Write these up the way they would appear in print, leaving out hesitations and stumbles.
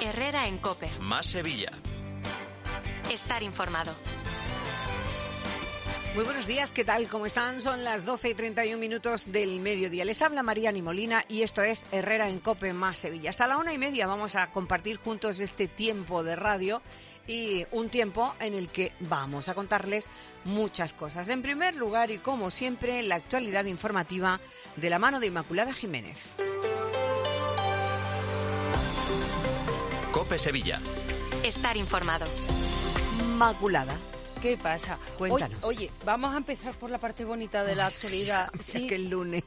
Herrera en COPE. Más Sevilla. Estar informado. Muy buenos días, ¿qué tal? ¿Cómo están? Son las 12:31 del mediodía. Les habla Mariani Molina y esto es Herrera en COPE Más Sevilla. Hasta la 1:30 vamos a compartir juntos este tiempo de radio y un tiempo en el que vamos a contarles muchas cosas. En primer lugar, y como siempre, la actualidad informativa de la mano de Inmaculada Jiménez. COPE Sevilla. Estar informado. Inmaculada. ¿Qué pasa? Cuéntanos. Oye, vamos a empezar por la parte bonita de la actualidad. Sí, que el lunes.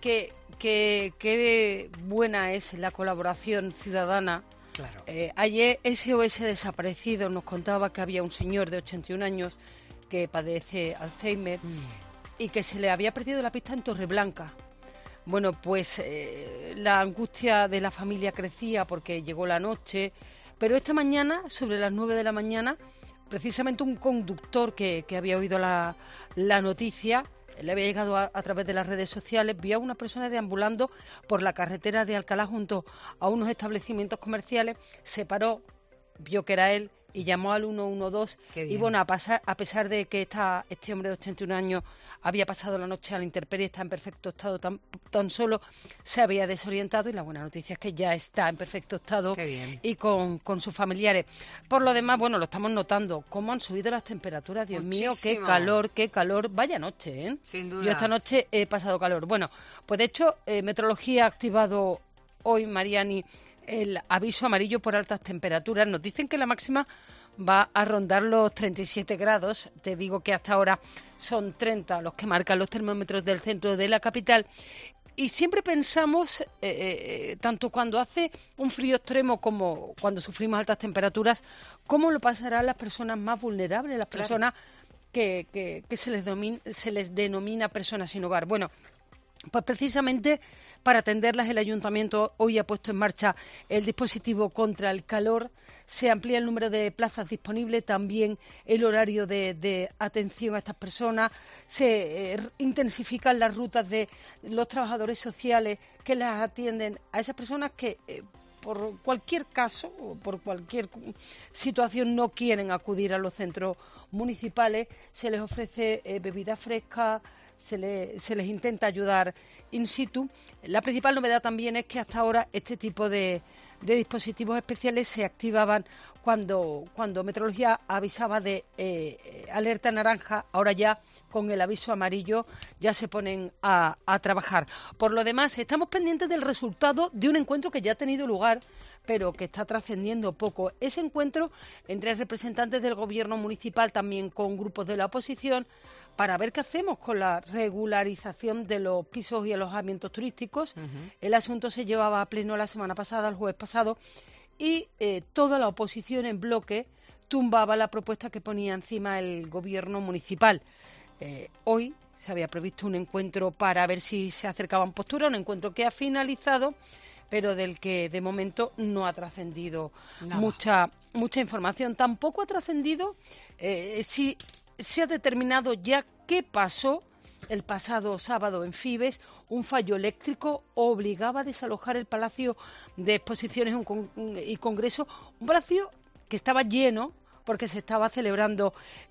Qué buena es la colaboración ciudadana. Claro. Ayer SOS Desaparecido nos contaba que había un señor de 81 años que padece Alzheimer y que se le había perdido la pista en Torreblanca. Bueno, pues la angustia de la familia crecía porque llegó la noche, pero esta mañana, sobre las 9 de la mañana, precisamente un conductor que había oído la noticia, le había llegado a través de las redes sociales, vio a una persona deambulando por la carretera de Alcalá junto a unos establecimientos comerciales, se paró, vio que era él y llamó al 112. Y bueno, a pesar de que este hombre de 81 años había pasado la noche a la intemperie, está en perfecto estado, tan solo se había desorientado, y la buena noticia es que ya está en perfecto estado y con sus familiares. Por lo demás, bueno, lo estamos notando, cómo han subido las temperaturas. Dios mío, qué calor, vaya noche, ¿eh? Sin duda. Yo esta noche he pasado calor. Bueno, pues de hecho, Meteorología ha activado hoy, Mariani, el aviso amarillo por altas temperaturas. Nos dicen que la máxima va a rondar los 37 grados. Te digo que hasta ahora son 30 los que marcan los termómetros del centro de la capital. Y siempre pensamos, tanto cuando hace un frío extremo como cuando sufrimos altas temperaturas, cómo lo pasarán las personas más vulnerables, las personas que se les denomina personas sin hogar. Bueno, pues precisamente para atenderlas el Ayuntamiento hoy ha puesto en marcha el dispositivo contra el calor. Se amplía el número de plazas disponibles, también el horario de atención a estas personas. Se intensifican las rutas de los trabajadores sociales que las atienden a esas personas que por cualquier caso o por cualquier situación no quieren acudir a los centros municipales. Se les ofrece bebida fresca, se les intenta ayudar in situ. La principal novedad también es que hasta ahora este tipo de dispositivos especiales se activaban cuando Meteorología avisaba de alerta naranja. Ahora ya con el aviso amarillo ya se ponen a trabajar. Por lo demás, estamos pendientes del resultado de un encuentro que ya ha tenido lugar, pero que está trascendiendo poco. Ese encuentro entre representantes del gobierno municipal, también con grupos de la oposición, para ver qué hacemos con la regularización de los pisos y alojamientos turísticos. El asunto se llevaba a pleno la semana pasada, el jueves pasado, y toda la oposición en bloque tumbaba la propuesta que ponía encima el gobierno municipal. Hoy se había previsto un encuentro para ver si se acercaban posturas, un encuentro que ha finalizado, pero del que de momento no ha trascendido mucha información. Tampoco ha trascendido si se ha determinado ya qué pasó el pasado sábado en Fibes. Un fallo eléctrico obligaba a desalojar el Palacio de Exposiciones y Congreso, un palacio que estaba lleno porque se estaba celebrando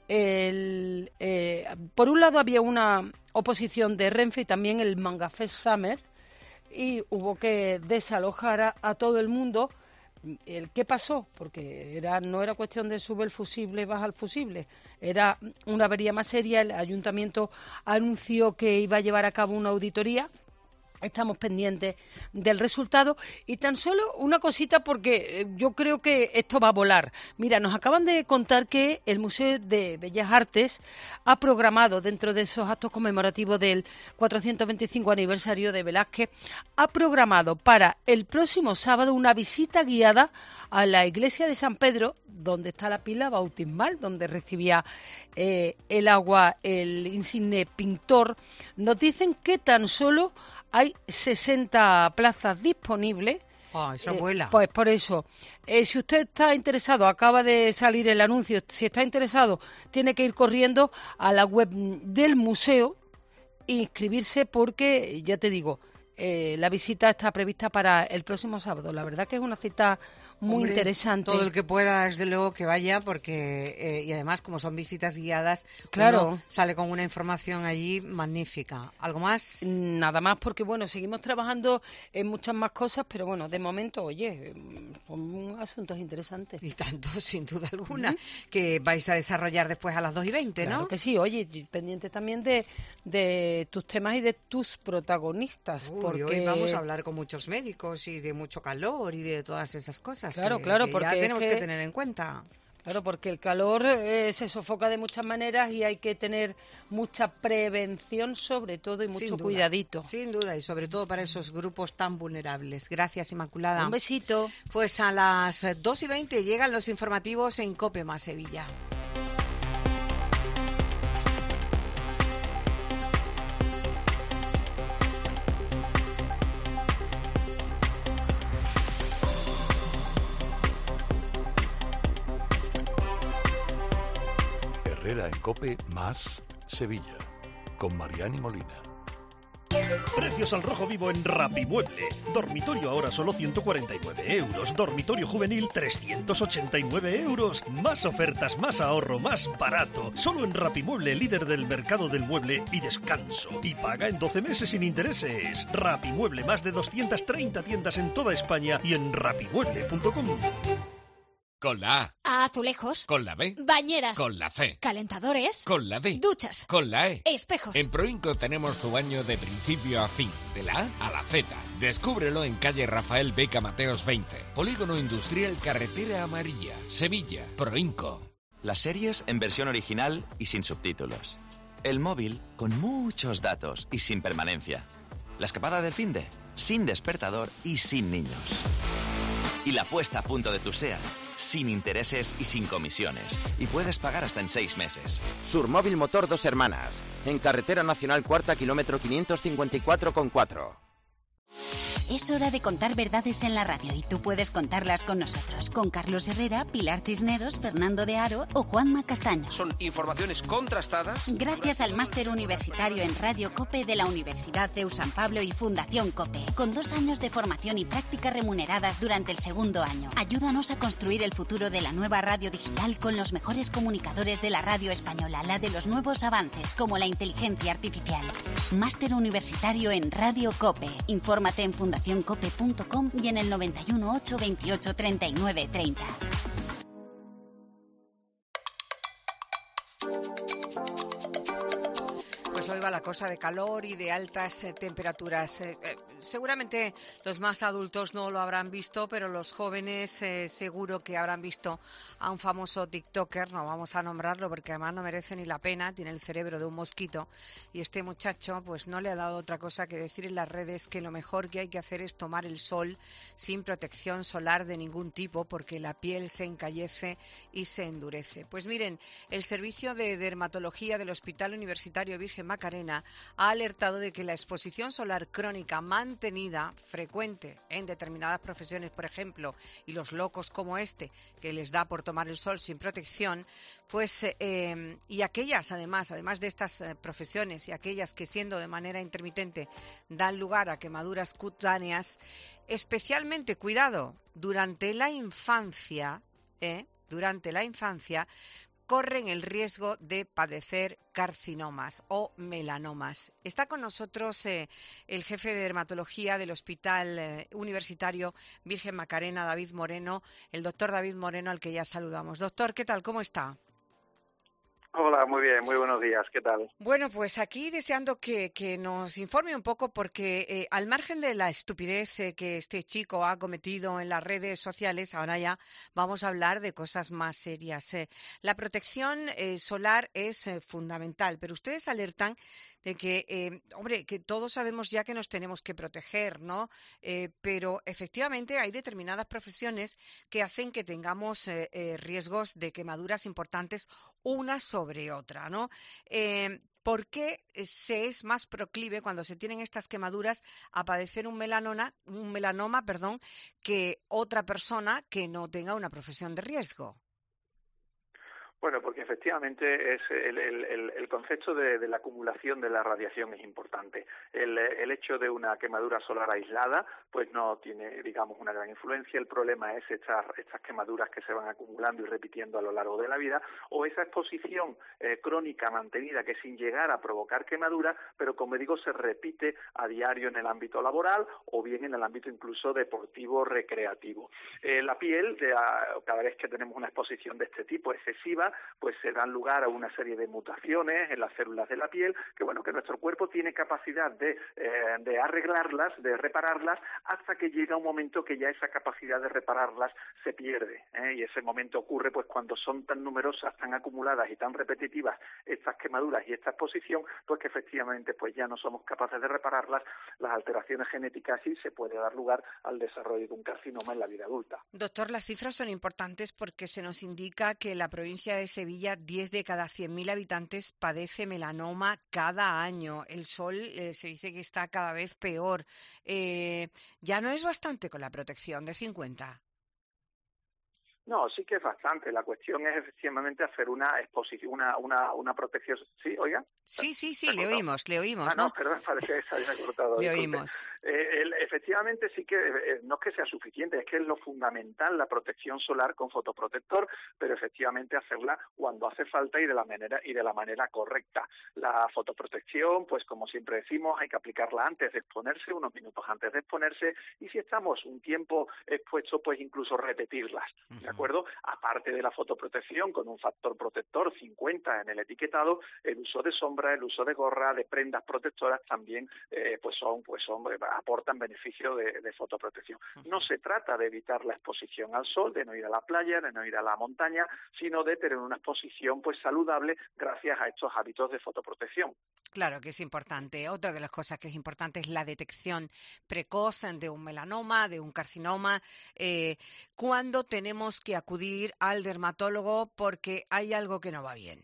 por un lado había una oposición de Renfe y también el Mangafest Summer, y hubo que desalojar a todo el mundo. ¿Qué pasó? Porque no era cuestión de sube el fusible, baja el fusible. Era una avería más seria. El ayuntamiento anunció que iba a llevar a cabo una auditoría. Estamos pendientes del resultado. Y tan solo una cosita, porque yo creo que esto va a volar. Mira, nos acaban de contar que el Museo de Bellas Artes ha programado, dentro de esos actos conmemorativos del 425 aniversario de Velázquez, ha programado para el próximo sábado una visita guiada a la iglesia de San Pedro, donde está la pila bautismal, donde recibía el agua el insigne pintor. Nos dicen que tan solo hay 60 plazas disponibles. Eso vuela. Pues por eso, si usted está interesado, acaba de salir el anuncio, si está interesado, tiene que ir corriendo a la web del museo e inscribirse, porque, ya te digo, La visita está prevista para el próximo sábado. La verdad que es una cita muy interesante. Todo el que pueda, desde luego, que vaya, porque y además, como son visitas guiadas, claro, uno sale con una información allí magnífica. ¿Algo más? Nada más, porque bueno, seguimos trabajando en muchas más cosas, pero bueno, de momento, oye, son asuntos interesantes. Y tanto, sin duda alguna, que vais a desarrollar después a las 2:20, ¿no? Claro que sí, oye, pendiente también de tus temas y de tus protagonistas. Porque hoy vamos a hablar con muchos médicos y de mucho calor y de todas esas cosas. Claro, que porque ya tenemos que tener en cuenta. Claro, porque el calor se sofoca de muchas maneras y hay que tener mucha prevención sobre todo y mucho cuidadito. Sin duda, y sobre todo para esos grupos tan vulnerables. Gracias, Inmaculada. Un besito. Pues a las 2:20 llegan los informativos en COPE más Sevilla. Herrera en COPE más Sevilla, con Mariani Molina. Precios al rojo vivo en Rapimueble. Dormitorio ahora solo 149 euros. Dormitorio juvenil 389 euros. Más ofertas, más ahorro, más barato. Solo en Rapimueble, líder del mercado del mueble y descanso. Y paga en 12 meses sin intereses. Rapimueble, más de 230 tiendas en toda España y en rapimueble.com. Con la A. Azulejos. Con la B. Bañeras. Con la C. Calentadores. Con la D. Duchas. Con la E. Espejos. En Proinco tenemos tu baño de principio a fin, de la A a la Z. Descúbrelo en calle Rafael Beca Mateos 20, Polígono Industrial Carretera Amarilla, Sevilla. Proinco. Las series en versión original y sin subtítulos. El móvil con muchos datos y sin permanencia. La escapada del finde, sin despertador y sin niños. Y la puesta a punto de tu SEAT, sin intereses y sin comisiones. Y puedes pagar hasta en 6 meses. Surmóvil Motor Dos Hermanas, en Carretera Nacional Cuarta, kilómetro 554,4. Es hora de contar verdades en la radio y tú puedes contarlas con nosotros, con Carlos Herrera, Pilar Cisneros, Fernando de Aro o Juanma Castaño. Son informaciones contrastadas. Gracias al máster universitario en Radio COPE de la Universidad CEU San Pablo y Fundación COPE, con 2 años de formación y práctica remuneradas durante el segundo año. Ayúdanos a construir el futuro de la nueva radio digital con los mejores comunicadores de la radio española, la de los nuevos avances como la inteligencia artificial. Máster universitario en Radio COPE. Infórmate en fundacioncope.com y en el 91 8 28 39 30. Pues hoy va la cosa de calor y de altas temperaturas. Seguramente los más adultos no lo habrán visto, pero los jóvenes seguro que habrán visto a un famoso TikToker, no vamos a nombrarlo porque además no merece ni la pena, tiene el cerebro de un mosquito, y este muchacho pues no le ha dado otra cosa que decir en las redes que lo mejor que hay que hacer es tomar el sol sin protección solar de ningún tipo porque la piel se encallece y se endurece. Pues miren, el servicio de dermatología del Hospital Universitario Virgen Macarena ha alertado de que la exposición solar crónica mantenida, frecuente en determinadas profesiones, por ejemplo, y los locos como este, que les da por tomar el sol sin protección, pues y aquellas además de estas profesiones y aquellas que siendo de manera intermitente dan lugar a quemaduras cutáneas, especialmente cuidado, durante la infancia, corren el riesgo de padecer carcinomas o melanomas. Está con nosotros el jefe de dermatología del Hospital Universitario Virgen Macarena, David Moreno, el doctor David Moreno, al que ya saludamos. Doctor, ¿qué tal? ¿Cómo está? Hola, muy bien, muy buenos días, ¿qué tal? Bueno, pues aquí deseando que nos informe un poco porque al margen de la estupidez que este chico ha cometido en las redes sociales, ahora ya vamos a hablar de cosas más serias. La protección solar es fundamental, pero ustedes alertan de que, que todos sabemos ya que nos tenemos que proteger, ¿no? Pero efectivamente hay determinadas profesiones que hacen que tengamos riesgos de quemaduras importantes una sobre otra, ¿no? ¿Por qué se es más proclive cuando se tienen estas quemaduras a padecer un melanoma, que otra persona que no tenga una profesión de riesgo? Bueno, porque efectivamente es el concepto de la acumulación de la radiación es importante. El hecho de una quemadura solar aislada, pues no tiene, digamos, una gran influencia. El problema es estas quemaduras que se van acumulando y repitiendo a lo largo de la vida, o esa exposición crónica mantenida que sin llegar a provocar quemaduras, pero como digo, se repite a diario en el ámbito laboral o bien en el ámbito incluso deportivo recreativo. La piel, cada vez que tenemos una exposición de este tipo excesiva, pues se dan lugar a una serie de mutaciones en las células de la piel, que nuestro cuerpo tiene capacidad de arreglarlas, de repararlas, hasta que llega un momento que ya esa capacidad de repararlas se pierde, y ese momento ocurre pues cuando son tan numerosas, tan acumuladas y tan repetitivas estas quemaduras y esta exposición, pues que efectivamente pues ya no somos capaces de repararlas, las alteraciones genéticas, y se puede dar lugar al desarrollo de un carcinoma en la vida adulta. Doctor, las cifras son importantes porque se nos indica que la provincia de Sevilla, 10 de cada 100.000 habitantes padece melanoma cada año. El sol se dice que está cada vez peor. ¿Ya no es bastante con la protección de 50? No, sí que es bastante. La cuestión es efectivamente hacer una exposición, una protección. ¿Sí, oiga? Sí, le oímos, ¿no? No, perdón, parece que se había cortado. Le oímos. Efectivamente sí que, no es que sea suficiente, es que es lo fundamental la protección solar con fotoprotector, pero efectivamente hacerla cuando hace falta y de la manera correcta. La fotoprotección, pues como siempre decimos, hay que aplicarla antes de exponerse, unos minutos antes de exponerse, y si estamos un tiempo expuestos, pues incluso repetirlas. ¿De acuerdo? Aparte de la fotoprotección, con un factor protector 50 en el etiquetado, el uso de sombra, el uso de gorra, de prendas protectoras también aportan beneficio de fotoprotección. No se trata de evitar la exposición al sol, de no ir a la playa, de no ir a la montaña, sino de tener una exposición pues saludable gracias a estos hábitos de fotoprotección. Claro que es importante. Otra de las cosas que es importante es la detección precoz de un melanoma, de un carcinoma. ¿Cuándo tenemos que acudir al dermatólogo porque hay algo que no va bien?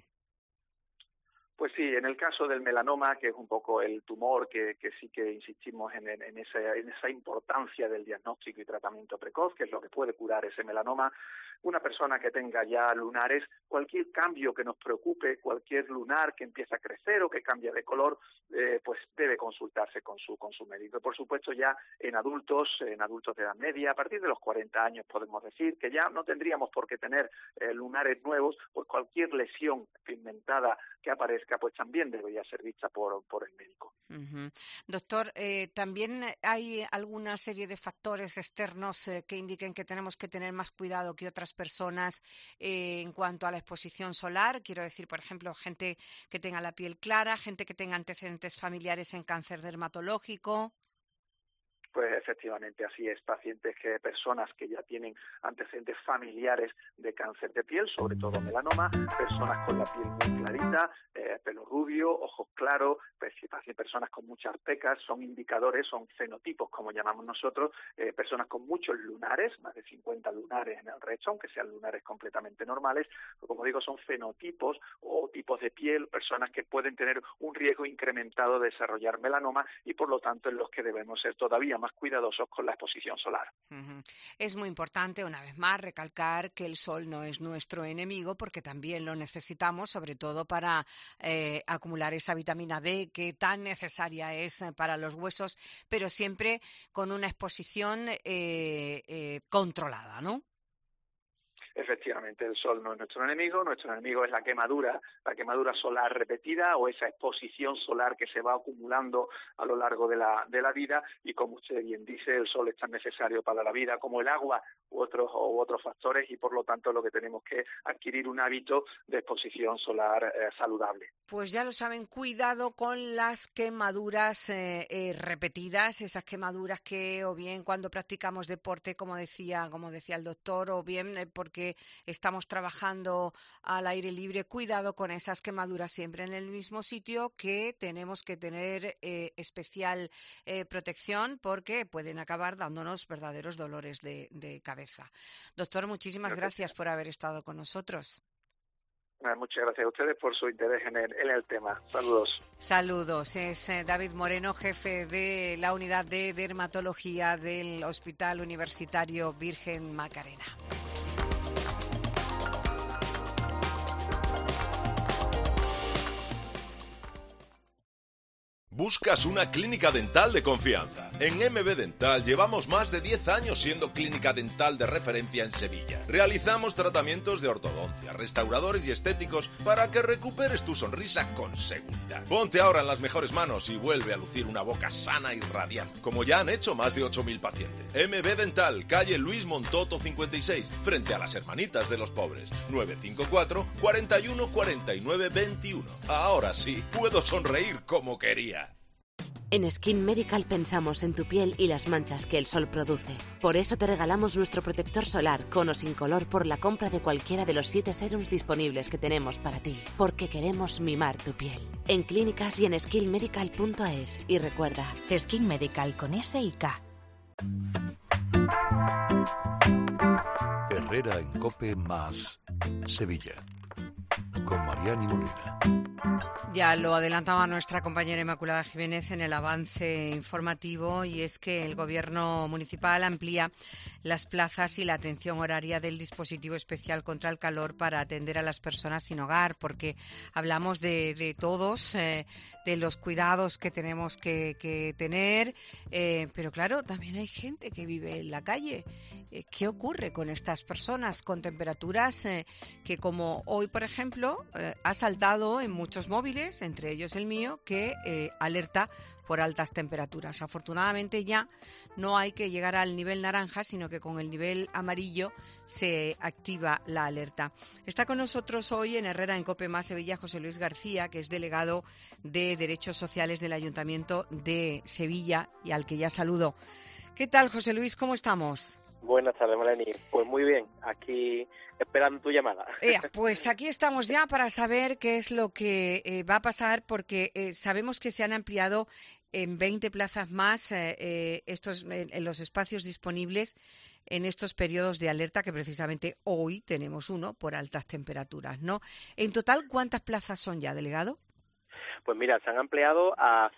Pues sí, en el caso del melanoma, que es un poco el tumor que sí que insistimos en esa importancia del diagnóstico y tratamiento precoz, que es lo que puede curar ese melanoma, una persona que tenga ya lunares, cualquier cambio que nos preocupe, cualquier lunar que empiece a crecer o que cambie de color, pues debe consultarse con su médico. Por supuesto, ya en adultos de edad media, a partir de los 40 años podemos decir que ya no tendríamos por qué tener lunares nuevos, pues cualquier lesión pigmentada que aparezca, pues también debería ser vista por el médico. Uh-huh. Doctor, también hay alguna serie de factores externos que indiquen que tenemos que tener más cuidado que otras personas en cuanto a la exposición solar. Quiero decir, por ejemplo, gente que tenga la piel clara, gente que tenga antecedentes familiares en cáncer dermatológico. Pues efectivamente así es, personas que ya tienen antecedentes familiares de cáncer de piel, sobre todo melanoma, personas con la piel muy clarita, pelo rubio, ojos claros, personas con muchas pecas, son indicadores, son fenotipos como llamamos nosotros, personas con muchos lunares, más de 50 lunares en el rostro, aunque sean lunares completamente normales, pero como digo, son fenotipos o tipos de piel, personas que pueden tener un riesgo incrementado de desarrollar melanoma y por lo tanto en los que debemos ser todavía más cuidadosos con la exposición solar. Uh-huh. Es muy importante, una vez más, recalcar que el sol no es nuestro enemigo porque también lo necesitamos, sobre todo para acumular esa vitamina D que tan necesaria es para los huesos, pero siempre con una exposición controlada, ¿no? Efectivamente, el sol no es nuestro enemigo es la quemadura solar repetida o esa exposición solar que se va acumulando a lo largo de la vida, y como usted bien dice, el sol es tan necesario para la vida como el agua u otros factores, y por lo tanto lo que tenemos que adquirir un hábito de exposición solar saludable. Pues ya lo saben, cuidado con las quemaduras repetidas, esas quemaduras que o bien cuando practicamos deporte, como decía el doctor, o bien porque estamos trabajando al aire libre. Cuidado con esas quemaduras siempre en el mismo sitio, que tenemos que tener especial protección porque pueden acabar dándonos verdaderos dolores de cabeza. Doctor, muchísimas gracias por haber estado con nosotros. Muchas gracias a ustedes por su interés en el tema. Saludos. Saludos. Es David Moreno, jefe de la unidad de dermatología del Hospital Universitario Virgen Macarena. Buscas una clínica dental de confianza. En MB Dental llevamos más de 10 años siendo clínica dental de referencia en Sevilla. Realizamos tratamientos de ortodoncia, restauradores y estéticos para que recuperes tu sonrisa con seguridad. Ponte ahora en las mejores manos y vuelve a lucir una boca sana y radiante, como ya han hecho más de 8.000 pacientes. MB Dental, calle Luis Montoto 56, frente a las Hermanitas de los Pobres. 954 41 49 21. Ahora sí, puedo sonreír como quería. En Skin Medical pensamos en tu piel y las manchas que el sol produce. Por eso te regalamos nuestro protector solar con o sin color por la compra de cualquiera de los 7 serums disponibles que tenemos para ti. Porque queremos mimar tu piel. En clínicas y en skinmedical.es. Y recuerda, Skin Medical con S y K. Herrera en COPE más Sevilla. Con Mariani Molina. Ya lo adelantaba nuestra compañera Inmaculada Jiménez en el avance informativo, y es que el Gobierno municipal amplía las plazas y la atención horaria del dispositivo especial contra el calor para atender a las personas sin hogar, porque hablamos de todos, de los cuidados que tenemos que tener, pero claro, también hay gente que vive en la calle. ¿Qué ocurre con estas personas con temperaturas que, como hoy, por ejemplo, ha saltado en muchos móviles, entre ellos el mío, que alerta por altas temperaturas? Afortunadamente ya no hay que llegar al nivel naranja, sino que con el nivel amarillo se activa la alerta. Está con nosotros hoy en Herrera en COPE más Sevilla José Luis García, que es delegado de Derechos Sociales del Ayuntamiento de Sevilla y al que ya saludo. ¿Qué tal, José Luis? ¿Cómo estamos? Buenas tardes, Melanie. Pues muy bien, aquí esperando tu llamada. Pues aquí estamos ya para saber qué es lo que va a pasar, porque sabemos que se han ampliado en 20 plazas más en los espacios disponibles en estos periodos de alerta, que precisamente hoy tenemos uno por altas temperaturas, ¿no? En total, ¿cuántas plazas son ya, delegado? Pues mira, se han ampliado a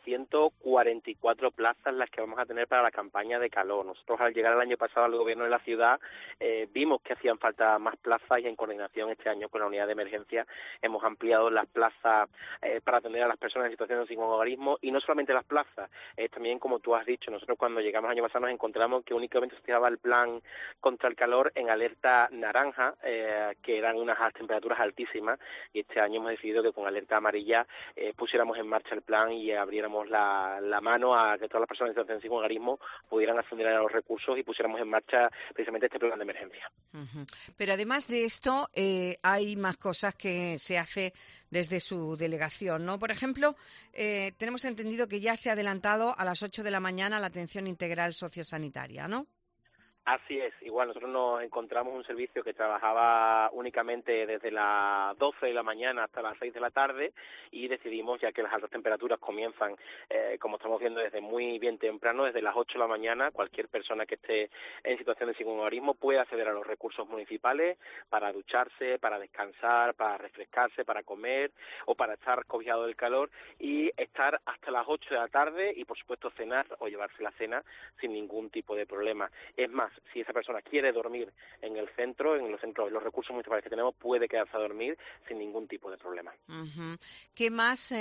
144 plazas las que vamos a tener para la campaña de calor. Nosotros, al llegar el año pasado al gobierno de la ciudad, vimos que hacían falta más plazas, y en coordinación este año con la unidad de emergencia hemos ampliado las plazas para atender a las personas en situación de sinhogarismo. Y no solamente las plazas, también, como tú has dicho, nosotros cuando llegamos el año pasado nos encontramos que únicamente se utilizaba el plan contra el calor en alerta naranja, que eran unas temperaturas altísimas, y este año hemos decidido que con alerta amarilla pusiéramos en marcha el plan y abriéramos la mano a que todas las personas en situación de sinhogarismo pudieran acceder a los recursos y pusiéramos en marcha precisamente este plan de emergencia. Uh-huh. Pero además de esto, hay más cosas que se hace desde su delegación, ¿no? Por ejemplo, tenemos entendido que ya se ha adelantado a las 8 de la mañana la atención integral sociosanitaria, ¿no? Así es, igual nosotros nos encontramos un servicio que trabajaba únicamente desde las 12 de la mañana hasta las 6 de la tarde, y decidimos, ya que las altas temperaturas comienzan, como estamos viendo, desde muy bien temprano, desde las 8 de la mañana, cualquier persona que esté en situación de sinhogarismo puede acceder a los recursos municipales para ducharse, para descansar, para refrescarse, para comer o para estar cobijado del calor, y estar hasta las 8 de la tarde y, por supuesto, cenar o llevarse la cena sin ningún tipo de problema. Es más, si esa persona quiere dormir en el centro, en los recursos municipales que tenemos, puede quedarse a dormir sin ningún tipo de problema. Uh-huh. ¿Qué más,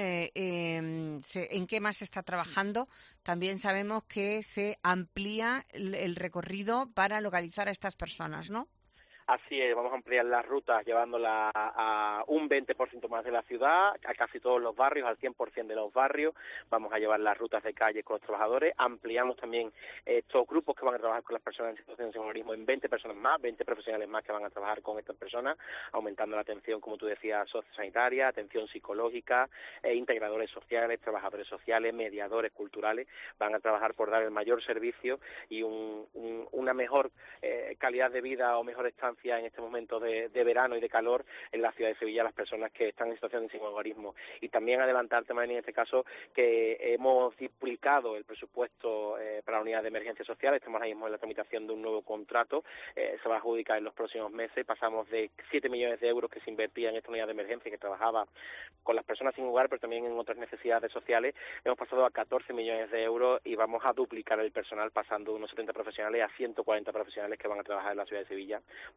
en qué más se está trabajando? También sabemos que se amplía el recorrido para localizar a estas personas, ¿no? Así es, vamos a ampliar las rutas llevándola a un 20% más de la ciudad, a casi todos los barrios, al 100% de los barrios. Vamos a llevar las rutas de calle con los trabajadores. Ampliamos también estos grupos que van a trabajar con las personas en situación de sinhogarismo en 20 personas más, 20 profesionales más que van a trabajar con estas personas, aumentando la atención, como tú decías, sociosanitaria, atención psicológica, integradores sociales, trabajadores sociales, mediadores culturales. Van a trabajar por dar el mayor servicio y una mejor calidad de vida o mejor estancia en este momento de verano y de calor en la ciudad de Sevilla a las personas que están en situación de sinhogarismo. Y también adelantarte, María, en este caso, que hemos duplicado el presupuesto para la unidad de emergencia social. Estamos ahora mismo en la tramitación de un nuevo contrato, se va a adjudicar en los próximos meses. Pasamos de 7 millones de euros que se invertía en esta unidad de emergencia, que trabajaba con las personas sin hogar, pero también en otras necesidades sociales. Hemos pasado a 14 millones de euros y vamos a duplicar el personal, pasando de unos 70 profesionales a 140 profesionales que van a trabajar en la ciudad de Sevilla,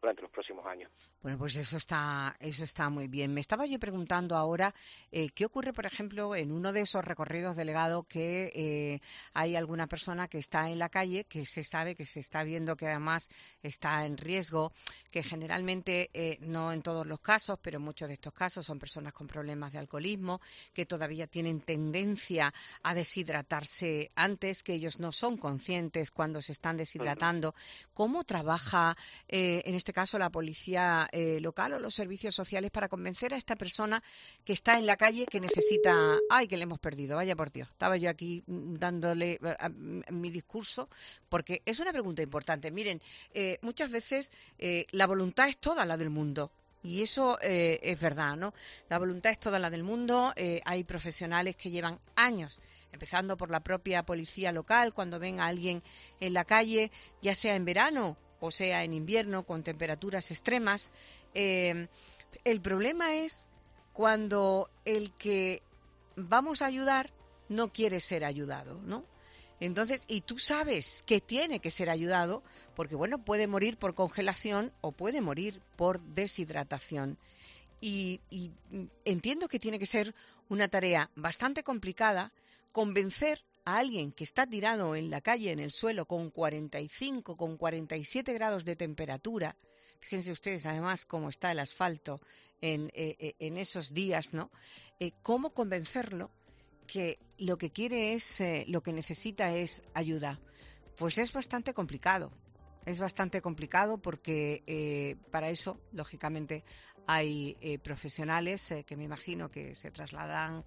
durante los próximos años. Bueno, pues eso está muy bien. Me estaba yo preguntando ahora qué ocurre, por ejemplo, en uno de esos recorridos, delegado, que hay alguna persona que está en la calle, que se sabe, que se está viendo que además está en riesgo, que generalmente, no en todos los casos, pero en muchos de estos casos son personas con problemas de alcoholismo, que todavía tienen tendencia a deshidratarse antes, que ellos no son conscientes cuando se están deshidratando. ¿Cómo trabaja, en este caso, la policía local o los servicios sociales para convencer a esta persona que está en la calle, que necesita... ¡Ay, que le hemos perdido! Vaya por Dios. Estaba yo aquí dándole mi discurso, porque es una pregunta importante. Miren, muchas veces la voluntad es toda la del mundo. Y eso es verdad, ¿no? La voluntad es toda la del mundo. Hay profesionales que llevan años, empezando por la propia policía local, cuando ven a alguien en la calle, ya sea en verano o sea en invierno, con temperaturas extremas. El problema es cuando el que vamos a ayudar no quiere ser ayudado, ¿no? Entonces, y tú sabes que tiene que ser ayudado, porque bueno, puede morir por congelación o puede morir por deshidratación. Y entiendo que tiene que ser una tarea bastante complicada convencer a alguien que está tirado en la calle, en el suelo, con 45, con 47 grados de temperatura. Fíjense ustedes, además, cómo está el asfalto en esos días, ¿no? ¿Cómo convencerlo que lo que quiere es, lo que necesita es ayuda? Pues es bastante complicado. Es bastante complicado porque para eso, lógicamente, hay profesionales que me imagino que se trasladarán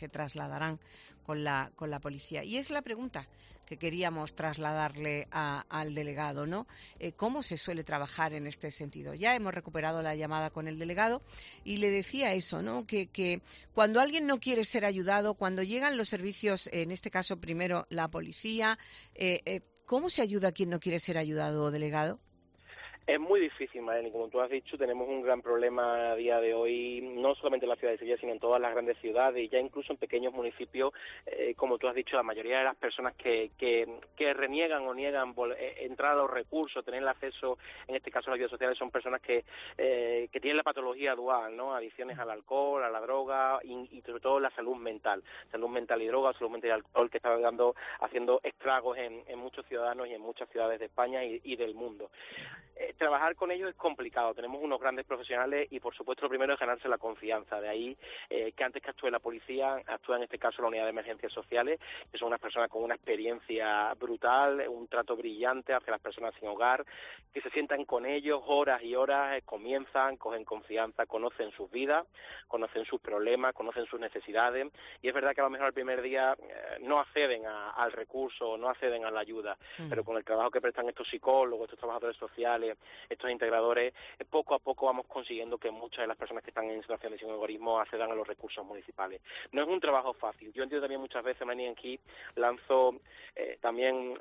con la policía. Y es la pregunta que queríamos trasladarle al delegado, ¿no? ¿Cómo se suele trabajar en este sentido? Ya hemos recuperado la llamada con el delegado y le decía eso, ¿no? Que cuando alguien no quiere ser ayudado, cuando llegan los servicios, en este caso primero la policía, ¿cómo se ayuda a quien no quiere ser ayudado, delegado? Es muy difícil, Marlene, como tú has dicho, tenemos un gran problema a día de hoy, no solamente en la ciudad de Sevilla, sino en todas las grandes ciudades, y ya incluso en pequeños municipios, como tú has dicho, la mayoría de las personas que reniegan o niegan entrar a los recursos, tener acceso, en este caso a las ayudas sociales, son personas que tienen la patología dual, ¿no? Adicciones al alcohol, a la droga y sobre todo la salud mental y droga, salud mental y alcohol, que está haciendo estragos en muchos ciudadanos y en muchas ciudades de España y del mundo. Trabajar con ellos es complicado, tenemos unos grandes profesionales y por supuesto lo primero es ganarse la confianza, de ahí que antes que actúe la policía, actúa en este caso la unidad de emergencias sociales, que son unas personas con una experiencia brutal, un trato brillante hacia las personas sin hogar, que se sientan con ellos horas y horas, comienzan, cogen confianza, conocen sus vidas, conocen sus problemas, conocen sus necesidades, y es verdad que a lo mejor el primer día no acceden al recurso, no acceden a la ayuda, pero con el trabajo que prestan estos psicólogos, estos trabajadores sociales, estos integradores, poco a poco vamos consiguiendo que muchas de las personas que están en situación de sinhogarismo accedan a los recursos municipales. No es un trabajo fácil. Yo entiendo también muchas veces, Manny, aquí lanzo también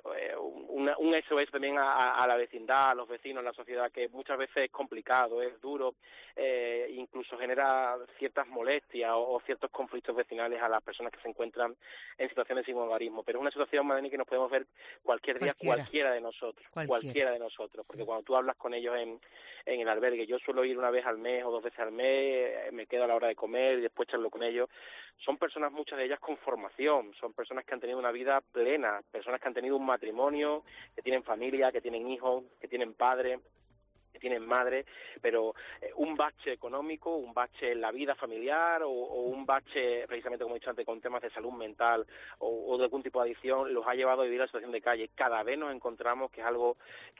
un SOS también a la vecindad, a los vecinos, a la sociedad, que muchas veces es complicado, es duro, incluso genera ciertas molestias o ciertos conflictos vecinales a las personas que se encuentran en situaciones de sinhogarismo. Pero es una situación, Manny, que nos podemos ver cualquier día, cualquiera de nosotros, porque cuando tú hablas con ellos en el albergue, yo suelo ir una vez al mes o 2 veces al mes, me quedo a la hora de comer y después charlo con ellos. Son personas, muchas de ellas con formación, son personas que han tenido una vida plena, personas que han tenido un matrimonio, que tienen familia, que tienen hijos, que tienen padres, que tienen madre, pero un bache económico, un bache en la vida familiar o un bache, precisamente como he dicho antes, con temas de salud mental o de algún tipo de adicción, los ha llevado a vivir la situación de calle. Cada vez nos encontramos, que es algo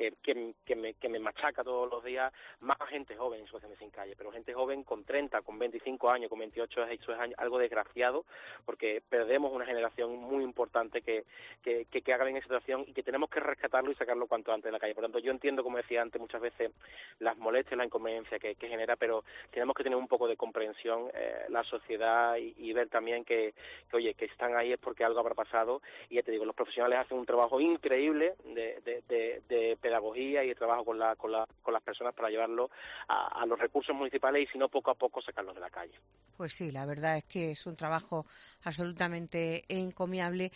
que me machaca todos los días, más gente joven en situaciones sin calle, pero gente joven con 30, con 25 años, con 28 años, algo desgraciado, porque perdemos una generación muy importante que haga bien esa situación y que tenemos que rescatarlo y sacarlo cuanto antes de la calle. Por lo tanto, yo entiendo, como decía antes, muchas veces las molestias, la inconveniencia que genera, pero tenemos que tener un poco de comprensión la sociedad y ver también que están ahí es porque algo habrá pasado. Y ya te digo, los profesionales hacen un trabajo increíble de pedagogía y de trabajo con las personas para llevarlo a los recursos municipales y si no, poco a poco sacarlos de la calle. Pues sí, la verdad es que es un trabajo absolutamente encomiable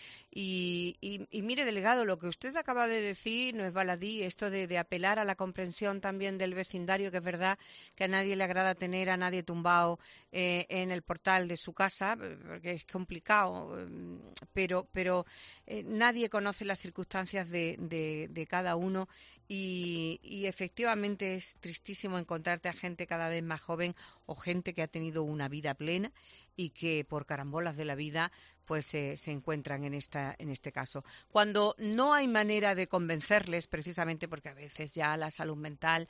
y mire, delegado, lo que usted acaba de decir no es baladí, esto de apelar a la comprensión también también del vecindario, que es verdad que a nadie le agrada tener a nadie tumbado en el portal de su casa, porque es complicado, pero nadie conoce las circunstancias de cada uno y efectivamente es tristísimo encontrarte a gente cada vez más joven o gente que ha tenido una vida plena y que por carambolas de la vida pues se encuentran en este caso. Cuando no hay manera de convencerles, precisamente porque a veces ya la salud mental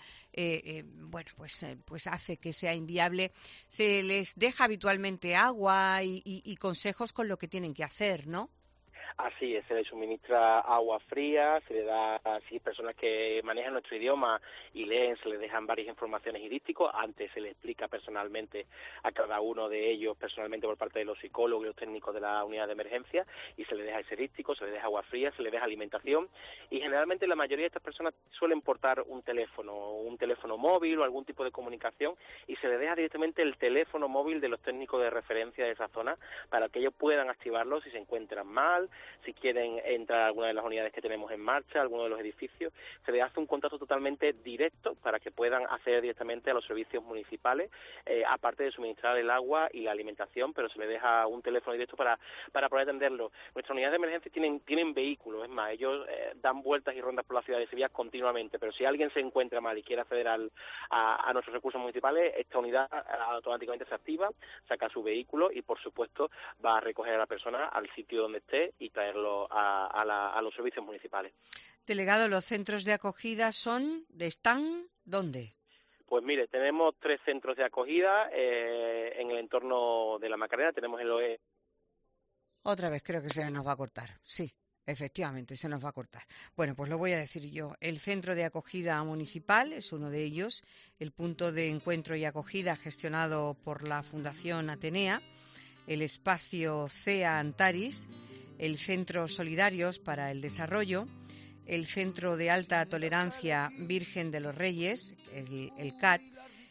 pues hace que sea inviable, se les deja habitualmente agua y consejos con lo que tienen que hacer, ¿no? Así es, se le suministra agua fría, se le da, si hay personas que manejan nuestro idioma y leen, se les dejan varias informaciones y dísticos. Antes se le explica personalmente a cada uno de ellos, personalmente por parte de los psicólogos y los técnicos de la unidad de emergencia, y se les deja ese dístico, se les deja agua fría, se les deja alimentación, y generalmente la mayoría de estas personas suelen portar un teléfono móvil o algún tipo de comunicación, y se les deja directamente el teléfono móvil de los técnicos de referencia de esa zona para que ellos puedan activarlo si se encuentran mal, si quieren entrar a alguna de las unidades que tenemos en marcha, alguno de los edificios. Se les hace un contacto totalmente directo para que puedan acceder directamente a los servicios municipales, aparte de suministrar el agua y la alimentación, pero se les deja un teléfono directo para poder atenderlo. Nuestras unidades de emergencia tienen vehículos, es más, ellos dan vueltas y rondas por la ciudad de Sevilla continuamente, pero si alguien se encuentra mal y quiere acceder a nuestros recursos municipales, esta unidad automáticamente se activa, saca su vehículo y, por supuesto, va a recoger a la persona al sitio donde esté y traerlo a los servicios municipales. Delegado, ¿los centros de acogida están dónde? Pues mire, tenemos 3 centros de acogida en el entorno de la Macarena. Tenemos el OE. Otra vez creo que se nos va a cortar, sí. Efectivamente, se nos va a cortar. Bueno, pues lo voy a decir yo. El centro de acogida municipal es uno de ellos, el punto de encuentro y acogida gestionado por la Fundación Atenea, el espacio CEA Antaris, el Centro Solidarios para el Desarrollo, el Centro de Alta Tolerancia Virgen de los Reyes, el CAT,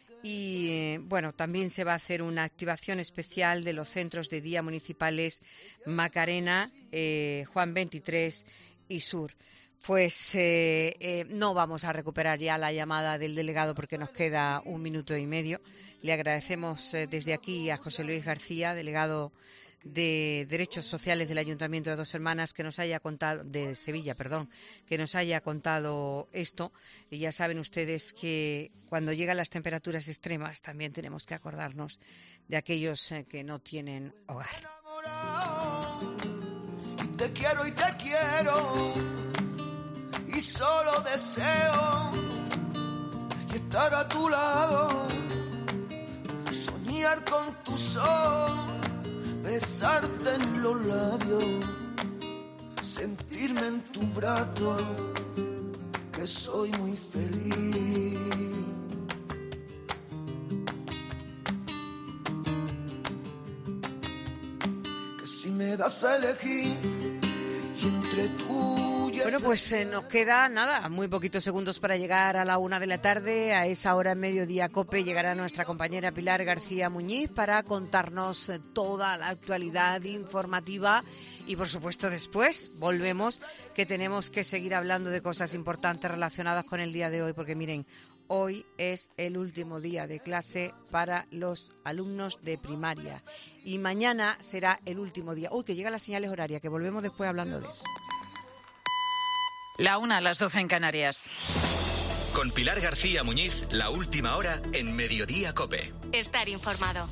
y también se va a hacer una activación especial de los centros de día municipales Macarena, Juan 23 y Sur. Pues no vamos a recuperar ya la llamada del delegado porque nos queda 1 minuto y medio. Le agradecemos desde aquí a José Luis García, delegado de Derechos Sociales del Ayuntamiento de Dos Hermanas, que nos haya contado, de Sevilla, perdón, que nos haya contado esto. Y ya saben ustedes que cuando llegan las temperaturas extremas también tenemos que acordarnos de aquellos que no tienen hogar. Te quiero y solo deseo estar a tu lado, soñar con tu sol, besarte en los labios, sentirme en tu brazo, que soy muy feliz. Que si me das a elegir y entre tú. Bueno, pues nos queda nada, muy poquitos segundos para llegar a la 1 de la tarde. A esa hora en Mediodía COPE llegará nuestra compañera Pilar García Muñiz para contarnos toda la actualidad informativa y, por supuesto, después volvemos, que tenemos que seguir hablando de cosas importantes relacionadas con el día de hoy, porque miren, hoy es el último día de clase para los alumnos de primaria y mañana será el último día. Uy, que llegan las señales horarias, que volvemos después hablando de eso. La 1, las 12 en Canarias. Con Pilar García Muñiz, la última hora en Mediodía COPE. Estar informado.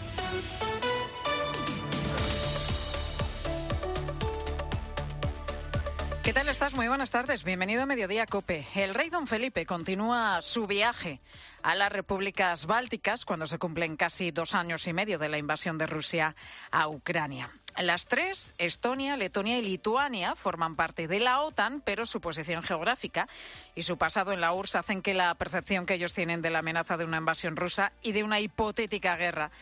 ¿Qué tal estás? Muy buenas tardes. Bienvenido a Mediodía COPE. El rey don Felipe continúa su viaje a las repúblicas bálticas cuando se cumplen casi 2 años y medio de la invasión de Rusia a Ucrania. Las 3, Estonia, Letonia y Lituania, forman parte de la OTAN, pero su posición geográfica y su pasado en la URSS hacen que la percepción que ellos tienen de la amenaza de una invasión rusa y de una hipotética guerra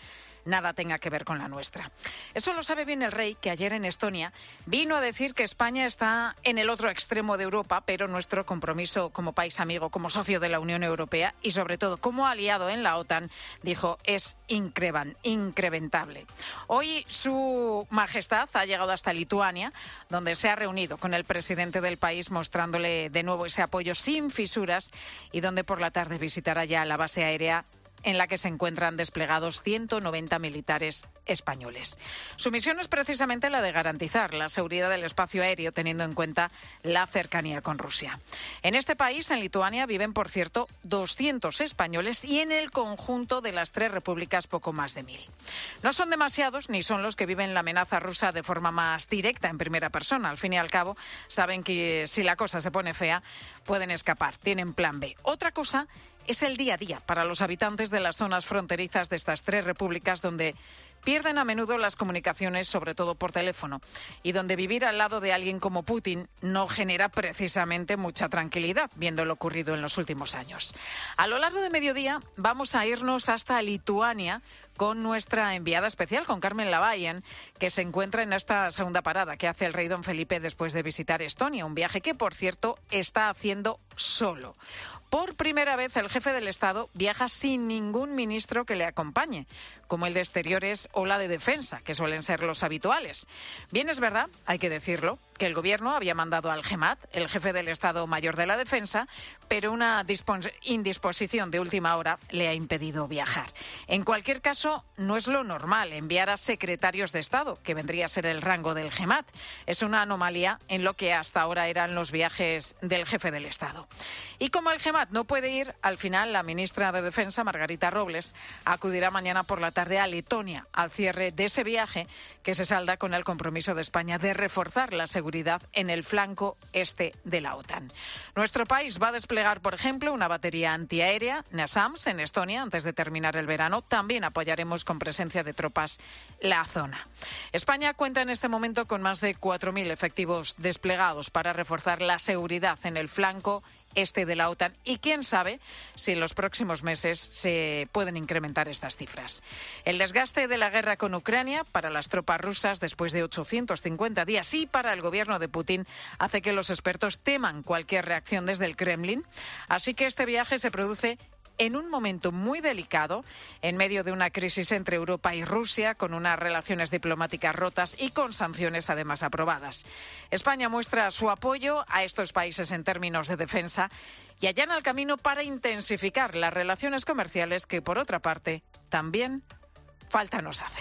nada tenga que ver con la nuestra. Eso lo sabe bien el rey, que ayer en Estonia vino a decir que España está en el otro extremo de Europa, pero nuestro compromiso como país amigo, como socio de la Unión Europea y sobre todo como aliado en la OTAN, dijo, es incrementable. Hoy su majestad ha llegado hasta Lituania, donde se ha reunido con el presidente del país mostrándole de nuevo ese apoyo sin fisuras y donde por la tarde visitará ya la base aérea en la que se encuentran desplegados 190 militares españoles. Su misión es precisamente la de garantizar la seguridad del espacio aéreo, teniendo en cuenta la cercanía con Rusia. En este país, en Lituania, viven, por cierto, 200 españoles y en el conjunto de las 3 repúblicas poco más de 1.000. No son demasiados, ni son los que viven la amenaza rusa de forma más directa, en primera persona. Al fin y al cabo, saben que si la cosa se pone fea, pueden escapar, tienen plan B. Otra cosa es el día a día para los habitantes de las zonas fronterizas de estas 3 repúblicas, donde pierden a menudo las comunicaciones, sobre todo por teléfono, y donde vivir al lado de alguien como Putin no genera precisamente mucha tranquilidad, viendo lo ocurrido en los últimos años. A lo largo de mediodía vamos a irnos hasta Lituania con nuestra enviada especial, con Carmen Lavayen, que se encuentra en esta segunda parada que hace el rey don Felipe después de visitar Estonia, un viaje que, por cierto, está haciendo solo. Por primera vez, el jefe del Estado viaja sin ningún ministro que le acompañe, como el de Exteriores o la de Defensa, que suelen ser los habituales. Bien, es verdad, hay que decirlo, que el Gobierno había mandado al GEMAT, el jefe del Estado Mayor de la Defensa, pero una indisposición de última hora le ha impedido viajar. En cualquier caso, no es lo normal enviar a secretarios de Estado, que vendría a ser el rango del GEMAT. Es una anomalía en lo que hasta ahora eran los viajes del jefe del Estado. Y como el GEMAT no puede ir, al final la ministra de Defensa, Margarita Robles, acudirá mañana por la tarde a Letonia al cierre de ese viaje que se salda con el compromiso de España de reforzar la seguridad en el flanco este de la OTAN. Nuestro país va a desplegar, por ejemplo, una batería antiaérea, NASAMS, en Estonia, antes de terminar el verano. También apoyaremos con presencia de tropas la zona. España cuenta en este momento con más de 4.000 efectivos desplegados para reforzar la seguridad en el flanco este de la OTAN, y quién sabe si en los próximos meses se pueden incrementar estas cifras. El desgaste de la guerra con Ucrania para las tropas rusas después de 850 días y para el gobierno de Putin hace que los expertos teman cualquier reacción desde el Kremlin, así que este viaje se produce en un momento muy delicado, en medio de una crisis entre Europa y Rusia, con unas relaciones diplomáticas rotas y con sanciones además aprobadas. España muestra su apoyo a estos países en términos de defensa y allana el camino para intensificar las relaciones comerciales que, por otra parte, también falta nos hace.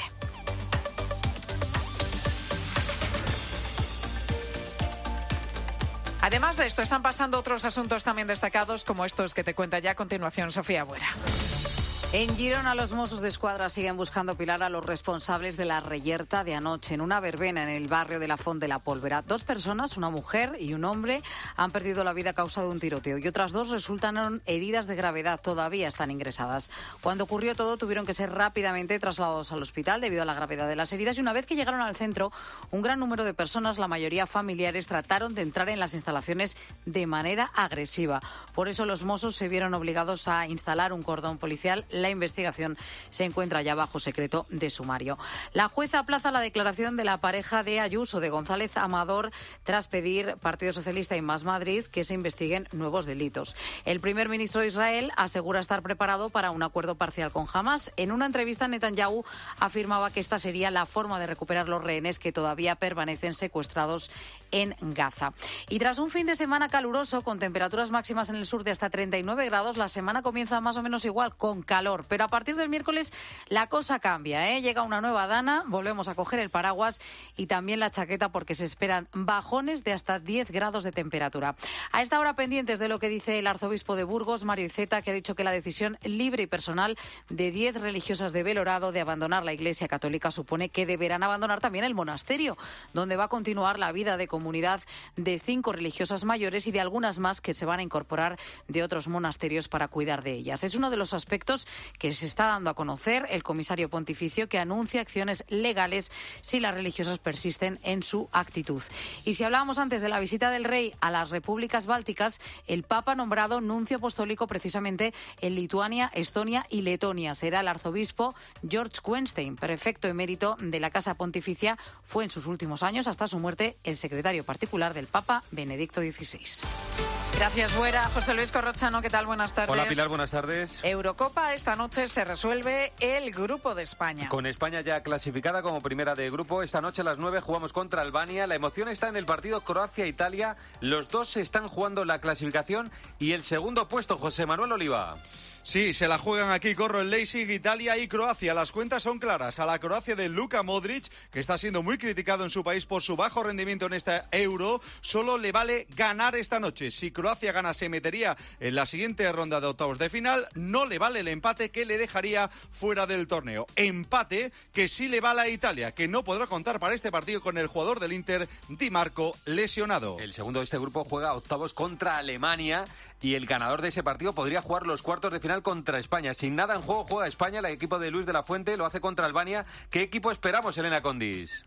Además de esto, están pasando otros asuntos también destacados, como estos que te cuenta ya a continuación Sofía Buera. En Girona, los Mossos de Escuadra siguen buscando, Pilar, a los responsables de la reyerta de anoche en una verbena en el barrio de la Font de la Pólvora. 2 personas, una mujer y un hombre, han perdido la vida a causa de un tiroteo y otras 2 resultaron heridas de gravedad. Todavía están ingresadas. Cuando ocurrió todo, tuvieron que ser rápidamente trasladados al hospital debido a la gravedad de las heridas y una vez que llegaron al centro, un gran número de personas, la mayoría familiares, trataron de entrar en las instalaciones de manera agresiva. Por eso los Mossos se vieron obligados a instalar un cordón policial. La investigación se encuentra ya bajo secreto de sumario. La jueza aplaza la declaración de la pareja de Ayuso, de González Amador, tras pedir Partido Socialista y Más Madrid que se investiguen nuevos delitos. El primer ministro de Israel asegura estar preparado para un acuerdo parcial con Hamás. En una entrevista, Netanyahu afirmaba que esta sería la forma de recuperar los rehenes que todavía permanecen secuestrados en Gaza. Y tras un fin de semana caluroso, con temperaturas máximas en el sur de hasta 39 grados, la semana comienza más o menos igual, con calor. Pero a partir del miércoles la cosa cambia, ¿eh? Llega una nueva dana, volvemos a coger el paraguas y también la chaqueta porque se esperan bajones de hasta 10 grados de temperatura. A esta hora pendientes de lo que dice el arzobispo de Burgos, Mario Iceta, que ha dicho que la decisión libre y personal de 10 religiosas de Belorado de abandonar la Iglesia Católica supone que deberán abandonar también el monasterio, donde va a continuar la vida de comunión mancomunidad de 5 religiosas mayores y de algunas más que se van a incorporar de otros monasterios para cuidar de ellas. Es uno de los aspectos que se está dando a conocer el comisario pontificio, que anuncia acciones legales si las religiosas persisten en su actitud. Y si hablábamos antes de la visita del rey a las repúblicas bálticas, el Papa ha nombrado nuncio apostólico precisamente en Lituania, Estonia y Letonia. Será el arzobispo George Wenstein, prefecto emérito de la Casa Pontificia. Fue en sus últimos años, hasta su muerte, el secretario particular del Papa Benedicto XVI. Gracias, Buera. José Luis Corrochano, ¿qué tal? Buenas tardes. Hola, Pilar, buenas tardes. Eurocopa, esta noche se resuelve el grupo de España. Con España ya clasificada como primera de grupo, esta noche a las 9 jugamos contra Albania. La emoción está en el partido Croacia-Italia. Los dos se están jugando la clasificación y el segundo puesto, José Manuel Oliva. Sí, se la juegan aquí, corro el Leipzig, Italia y Croacia. Las cuentas son claras. A la Croacia de Luka Modric, que está siendo muy criticado en su país por su bajo rendimiento en esta Euro, solo le vale ganar esta noche. Si Croacia gana, se metería en la siguiente ronda de octavos de final. No le vale el empate, que le dejaría fuera del torneo. Empate que sí le vale a Italia, que no podrá contar para este partido con el jugador del Inter, Di Marco, lesionado. El segundo de este grupo juega octavos contra Alemania y el ganador de ese partido podría jugar los cuartos de final contra España. Sin nada en juego juega España, el equipo de Luis de la Fuente lo hace contra Albania. ¿Qué equipo esperamos, Elena Condis?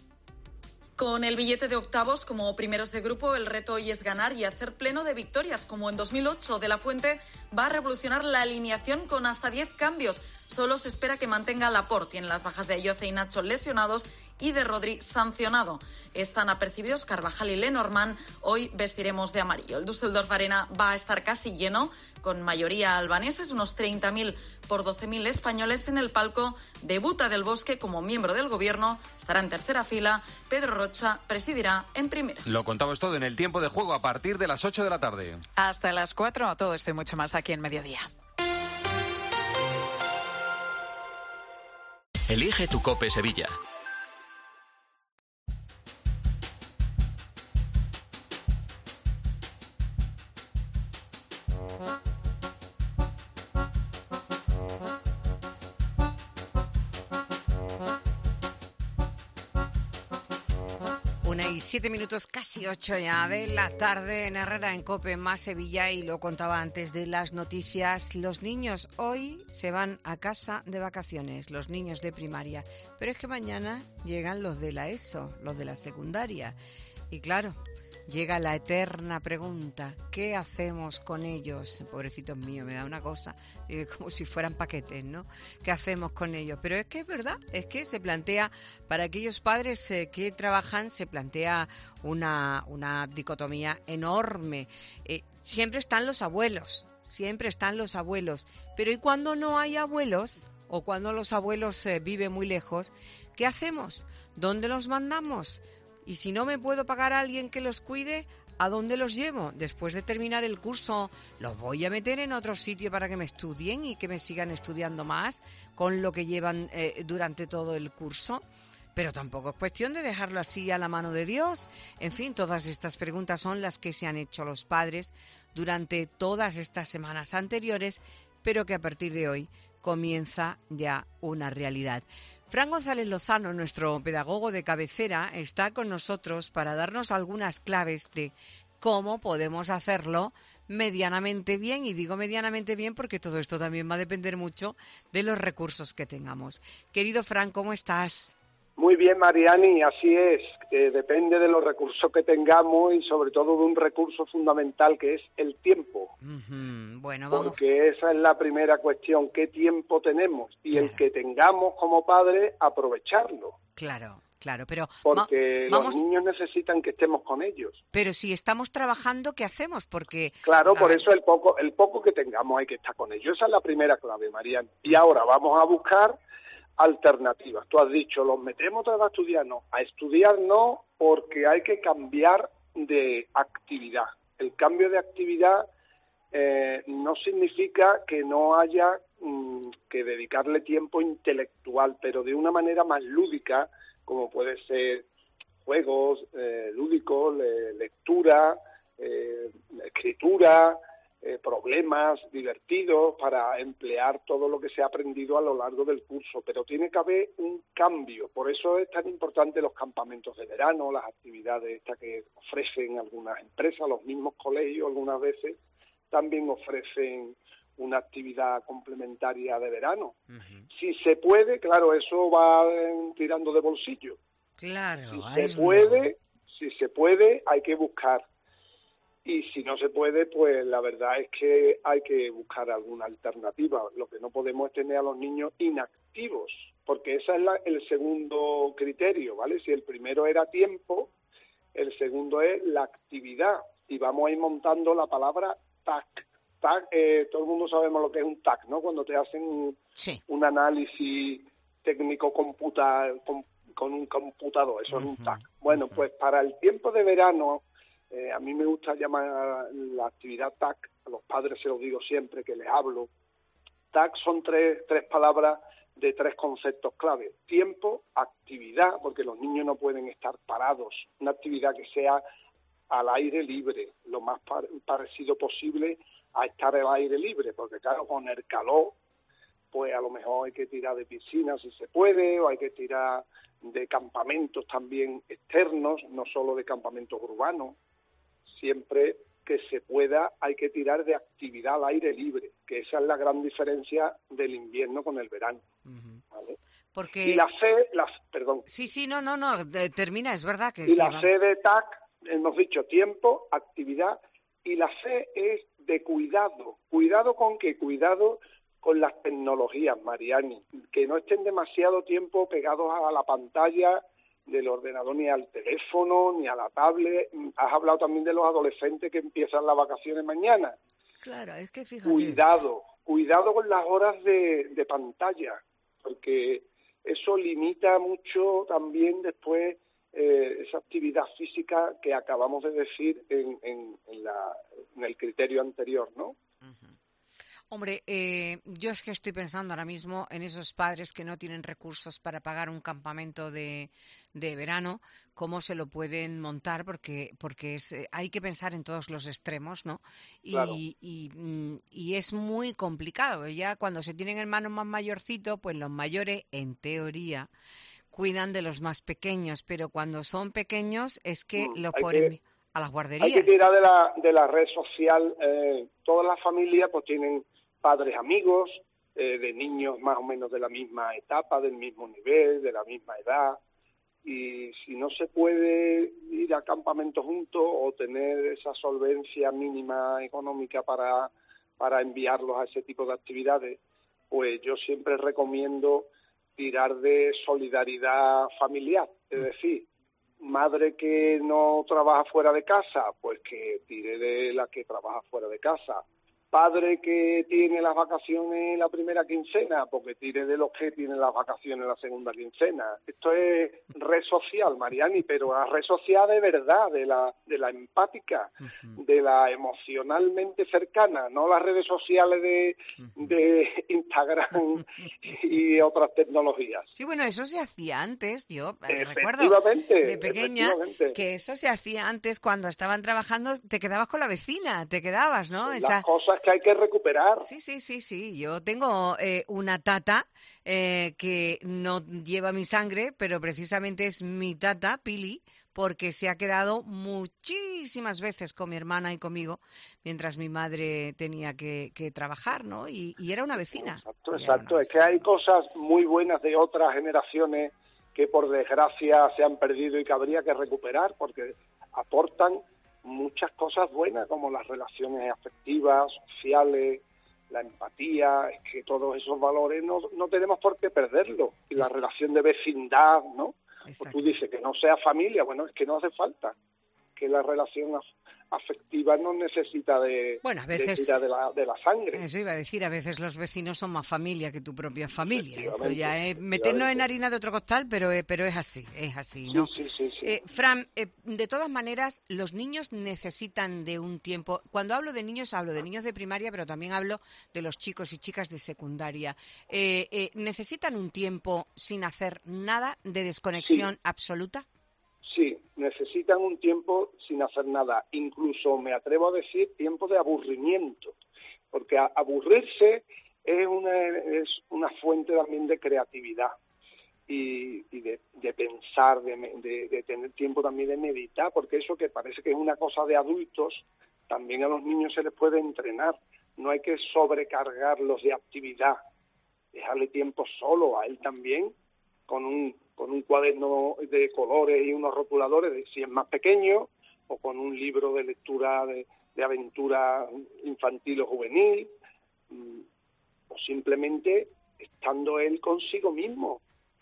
Con el billete de octavos como primeros de grupo, el reto hoy es ganar y hacer pleno de victorias. Como en 2008, De la Fuente va a revolucionar la alineación con hasta 10 cambios. Solo se espera que mantenga a Laporte en las bajas de Ayoce y Nacho lesionados y de Rodri sancionado. Están apercibidos Carvajal y Lenormand. Hoy vestiremos de amarillo. El Düsseldorf Arena va a estar casi lleno, con mayoría albaneses, unos 30.000 por 12.000 españoles en el palco. Debuta Del Bosque como miembro del gobierno, estará en tercera fila. Pedro Rocha presidirá en primera. Lo contamos todo en el tiempo de juego a partir de las 8 de la tarde. Hasta las 4, todo esto y mucho más aquí en Mediodía. Elige tu COPE Sevilla. Una y 7 minutos, casi 8 ya de la tarde en Herrera en COPE más Sevilla, y lo contaba antes de las noticias. Los niños hoy se van a casa de vacaciones, los niños de primaria, pero es que mañana llegan los de la ESO, los de la secundaria, y claro, llega la eterna pregunta: ¿qué hacemos con ellos? Pobrecitos míos, me da una cosa, como si fueran paquetes, ¿no? ¿Qué hacemos con ellos? Pero es que es verdad, es que se plantea, para aquellos padres que trabajan, se plantea una dicotomía enorme. Siempre están los abuelos, pero ¿y cuando no hay abuelos? O cuando los abuelos viven muy lejos, ¿qué hacemos? ¿Dónde los mandamos? Y si no me puedo pagar a alguien que los cuide, ¿a dónde los llevo? Después de terminar el curso, ¿los voy a meter en otro sitio para que me estudien y que me sigan estudiando más con lo que llevan durante todo el curso? Pero tampoco es cuestión de dejarlo así a la mano de Dios. En fin, todas estas preguntas son las que se han hecho los padres durante todas estas semanas anteriores, pero que a partir de hoy comienza ya una realidad. Fran González Lozano, nuestro pedagogo de cabecera, está con nosotros para darnos algunas claves de cómo podemos hacerlo medianamente bien. Y digo medianamente bien porque todo esto también va a depender mucho de los recursos que tengamos. Querido Fran, ¿cómo estás? Muy bien, Mariani, así es. Depende de los recursos que tengamos y sobre todo de un recurso fundamental que es el tiempo. Bueno, vamos. Porque esa es la primera cuestión, ¿qué tiempo tenemos? Y el que tengamos como padres, aprovecharlo. Claro, pero... Porque los niños necesitan que estemos con ellos. Pero si estamos trabajando, ¿qué hacemos? Porque... Claro, por eso el poco que tengamos hay que estar con ellos. Esa es la primera clave, Mariani. Y ahora vamos a buscar alternativas. Tú has dicho, ¿los metemos otra vez a estudiar? No, a estudiar no, porque hay que cambiar de actividad. El cambio de actividad no significa que no haya que dedicarle tiempo intelectual, pero de una manera más lúdica, como puede ser juegos lúdicos, lectura, escritura, problemas divertidos, para emplear todo lo que se ha aprendido a lo largo del curso, pero tiene que haber un cambio. Por eso es tan importante los campamentos de verano, las actividades estas que ofrecen algunas empresas, los mismos colegios algunas veces también ofrecen una actividad complementaria de verano. Si se puede, claro, eso va tirando de bolsillo. Claro. Si se puede, hay que buscar. Y si no se puede, pues la verdad es que hay que buscar alguna alternativa. Lo que no podemos es tener a los niños inactivos, porque ese es el segundo criterio, ¿vale? Si el primero era tiempo, el segundo es la actividad. Y vamos a ir montando la palabra TAC. TAC, todo el mundo sabemos lo que es un TAC, ¿no? Cuando te hacen un análisis técnico con un computador, eso es un TAC. Bueno, pues para el tiempo de verano, a mí me gusta llamar la actividad TAC, a los padres se los digo siempre que les hablo. TAC son tres palabras de tres conceptos clave. Tiempo, actividad, porque los niños no pueden estar parados. Una actividad que sea al aire libre, lo más parecido posible a estar al aire libre, porque claro, con el calor, pues a lo mejor hay que tirar de piscinas si se puede, o hay que tirar de campamentos también externos, no solo de campamentos urbanos. Siempre que se pueda hay que tirar de actividad al aire libre, que esa es la gran diferencia del invierno con el verano. ¿Vale? Porque... Y la C, perdón. Sí, no, termina, es verdad que... Y la C de TAC, hemos dicho tiempo, actividad, y la C es de cuidado. ¿Cuidado con qué? Cuidado con las tecnologías, Mariani, que no estén demasiado tiempo pegados a la pantalla del ordenador, ni al teléfono, ni a la tablet. Has hablado también de los adolescentes que empiezan las vacaciones mañana. Claro, es que fíjate. Cuidado con las horas de pantalla, porque eso limita mucho también después esa actividad física que acabamos de decir en el criterio anterior, ¿no? Hombre, yo es que estoy pensando ahora mismo en esos padres que no tienen recursos para pagar un campamento de verano, cómo se lo pueden montar, porque hay que pensar en todos los extremos, ¿no? Claro. Y es muy complicado. Ya cuando se tienen hermanos más mayorcitos, pues los mayores, en teoría, cuidan de los más pequeños, pero cuando son pequeños es que los ponen a las guarderías. Hay que tirar de la red social. Todas las familias pues tienen padres amigos, de niños más o menos de la misma etapa, del mismo nivel, de la misma edad, y si no se puede ir a campamento juntos o tener esa solvencia mínima económica para enviarlos a ese tipo de actividades, pues yo siempre recomiendo tirar de solidaridad familiar, es decir, madre que no trabaja fuera de casa, pues que tire de la que trabaja fuera de casa. Padre que tiene las vacaciones la primera quincena, porque tire de los que tienen las vacaciones la segunda quincena. Esto es red social, Mariani, pero la red social de verdad, de la empática, de la emocionalmente cercana, no las redes sociales de Instagram y otras tecnologías. Sí, bueno, eso se hacía antes, yo recuerdo de pequeña que eso se hacía antes cuando estaban trabajando, te quedabas con la vecina, ¿no? Las cosas que hay que recuperar. Sí. Yo tengo una tata que no lleva mi sangre, pero precisamente es mi tata, Pili, porque se ha quedado muchísimas veces con mi hermana y conmigo mientras mi madre tenía que trabajar, ¿no? Y era una vecina. Exacto. Es que hay cosas muy buenas de otras generaciones que por desgracia se han perdido y que habría que recuperar porque aportan muchas cosas buenas como las relaciones afectivas, sociales, la empatía, es que todos esos valores no tenemos por qué perderlos. Y la relación de vecindad, ¿no? Pues tú dices que no sea familia, bueno, es que no hace falta, que la relación afectiva no necesita de la sangre. Eso iba a decir, a veces los vecinos son más familia que tu propia familia. Eso ya es meternos en harina de otro costal, pero es así, ¿no? Sí. Fran, de todas maneras, los niños necesitan de un tiempo. Cuando hablo de niños de primaria, pero también hablo de los chicos y chicas de secundaria. ¿Necesitan un tiempo sin hacer nada de desconexión absoluta? Sí, necesitan un tiempo sin hacer nada, incluso me atrevo a decir tiempo de aburrimiento, porque aburrirse es una fuente también de creatividad y de pensar, de tener tiempo también de meditar, porque eso que parece que es una cosa de adultos, también a los niños se les puede entrenar. No hay que sobrecargarlos de actividad, dejarle tiempo solo a él también, con un cuaderno de colores y unos rotuladores, si es más pequeño, o con un libro de lectura de aventura infantil o juvenil, o simplemente estando él consigo mismo.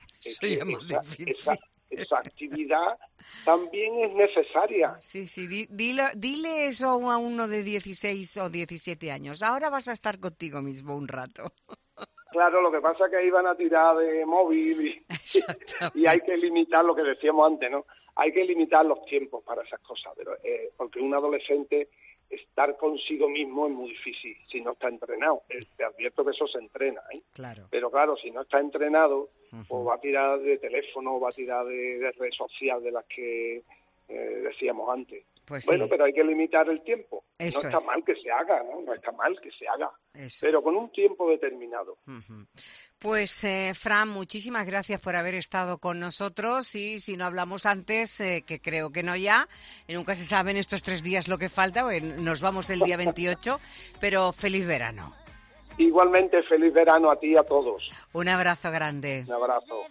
Esa actividad también es necesaria. Sí, dile eso a uno de 16 o 17 años. Ahora vas a estar contigo mismo un rato. Claro, lo que pasa es que ahí van a tirar de móvil y hay que limitar lo que decíamos antes, ¿no? Hay que limitar los tiempos para esas cosas, pero porque un adolescente estar consigo mismo es muy difícil si no está entrenado. Te advierto que eso se entrena, ¿eh? Claro. Pero claro, si no está entrenado, pues va a tirar de teléfono, va a tirar de red social de las que decíamos antes. Pues bueno, sí. Pero hay que limitar el tiempo. Eso no está es. mal que se haga, ¿no? No está mal que se haga, Eso pero es. con un tiempo determinado. Pues, Fran, muchísimas gracias por haber estado con nosotros y si no hablamos antes, que creo que no ya, nunca se sabe en estos 3 días lo que falta, bueno, nos vamos el día 28, pero feliz verano. Igualmente, feliz verano a ti y a todos. Un abrazo grande. Un abrazo.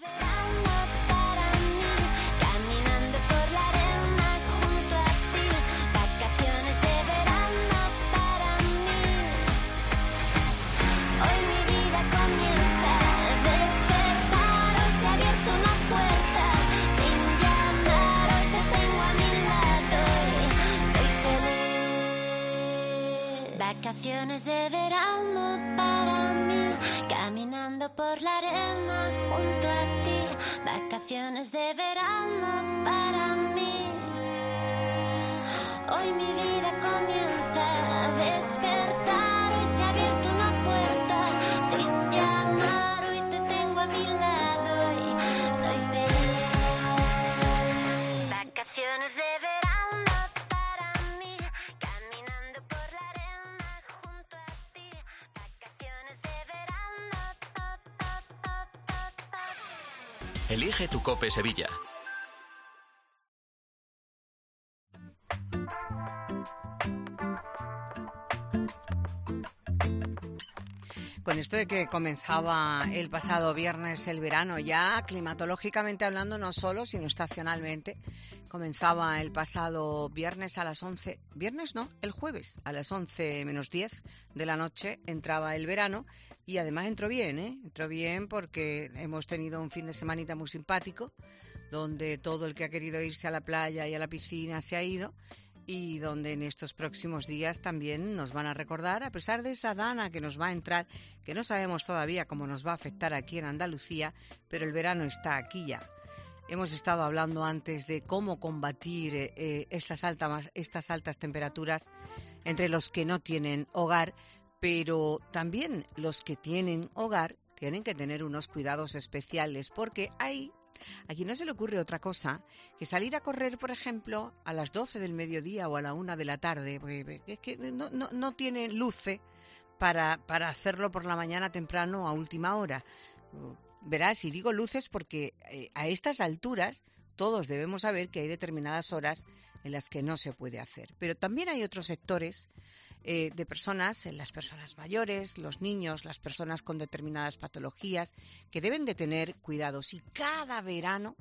Vacaciones de verano para mí, caminando por la arena junto a ti. Vacaciones de verano para mí. Hoy mi vida comienza a despertar. Hoy se ha abierto una puerta sin llamar. Hoy te tengo a mi lado y soy feliz. Vacaciones de verano. Elige tu Cope Sevilla. Con esto de que comenzaba el pasado viernes el verano, ya climatológicamente hablando no solo, sino estacionalmente, comenzaba el pasado viernes a las 11, viernes no, el jueves a las 11 menos 10 de la noche entraba el verano y además entró bien, entró bien porque hemos tenido un fin de semanita muy simpático, donde todo el que ha querido irse a la playa y a la piscina se ha ido, y donde en estos próximos días también nos van a recordar, a pesar de esa dana que nos va a entrar, que no sabemos todavía cómo nos va a afectar aquí en Andalucía, pero el verano está aquí ya. Hemos estado hablando antes de cómo combatir estas altas temperaturas entre los que no tienen hogar, pero también los que tienen hogar tienen que tener unos cuidados especiales, porque aquí no se le ocurre otra cosa que salir a correr, por ejemplo, a las 12 del mediodía o a la 1 de la tarde, porque es que no tiene luce para hacerlo por la mañana temprano a última hora. Verás, y digo luces porque a estas alturas todos debemos saber que hay determinadas horas en las que no se puede hacer. Pero también hay otros sectores de personas, las personas mayores, los niños, las personas con determinadas patologías, que deben de tener cuidados. Y cada verano,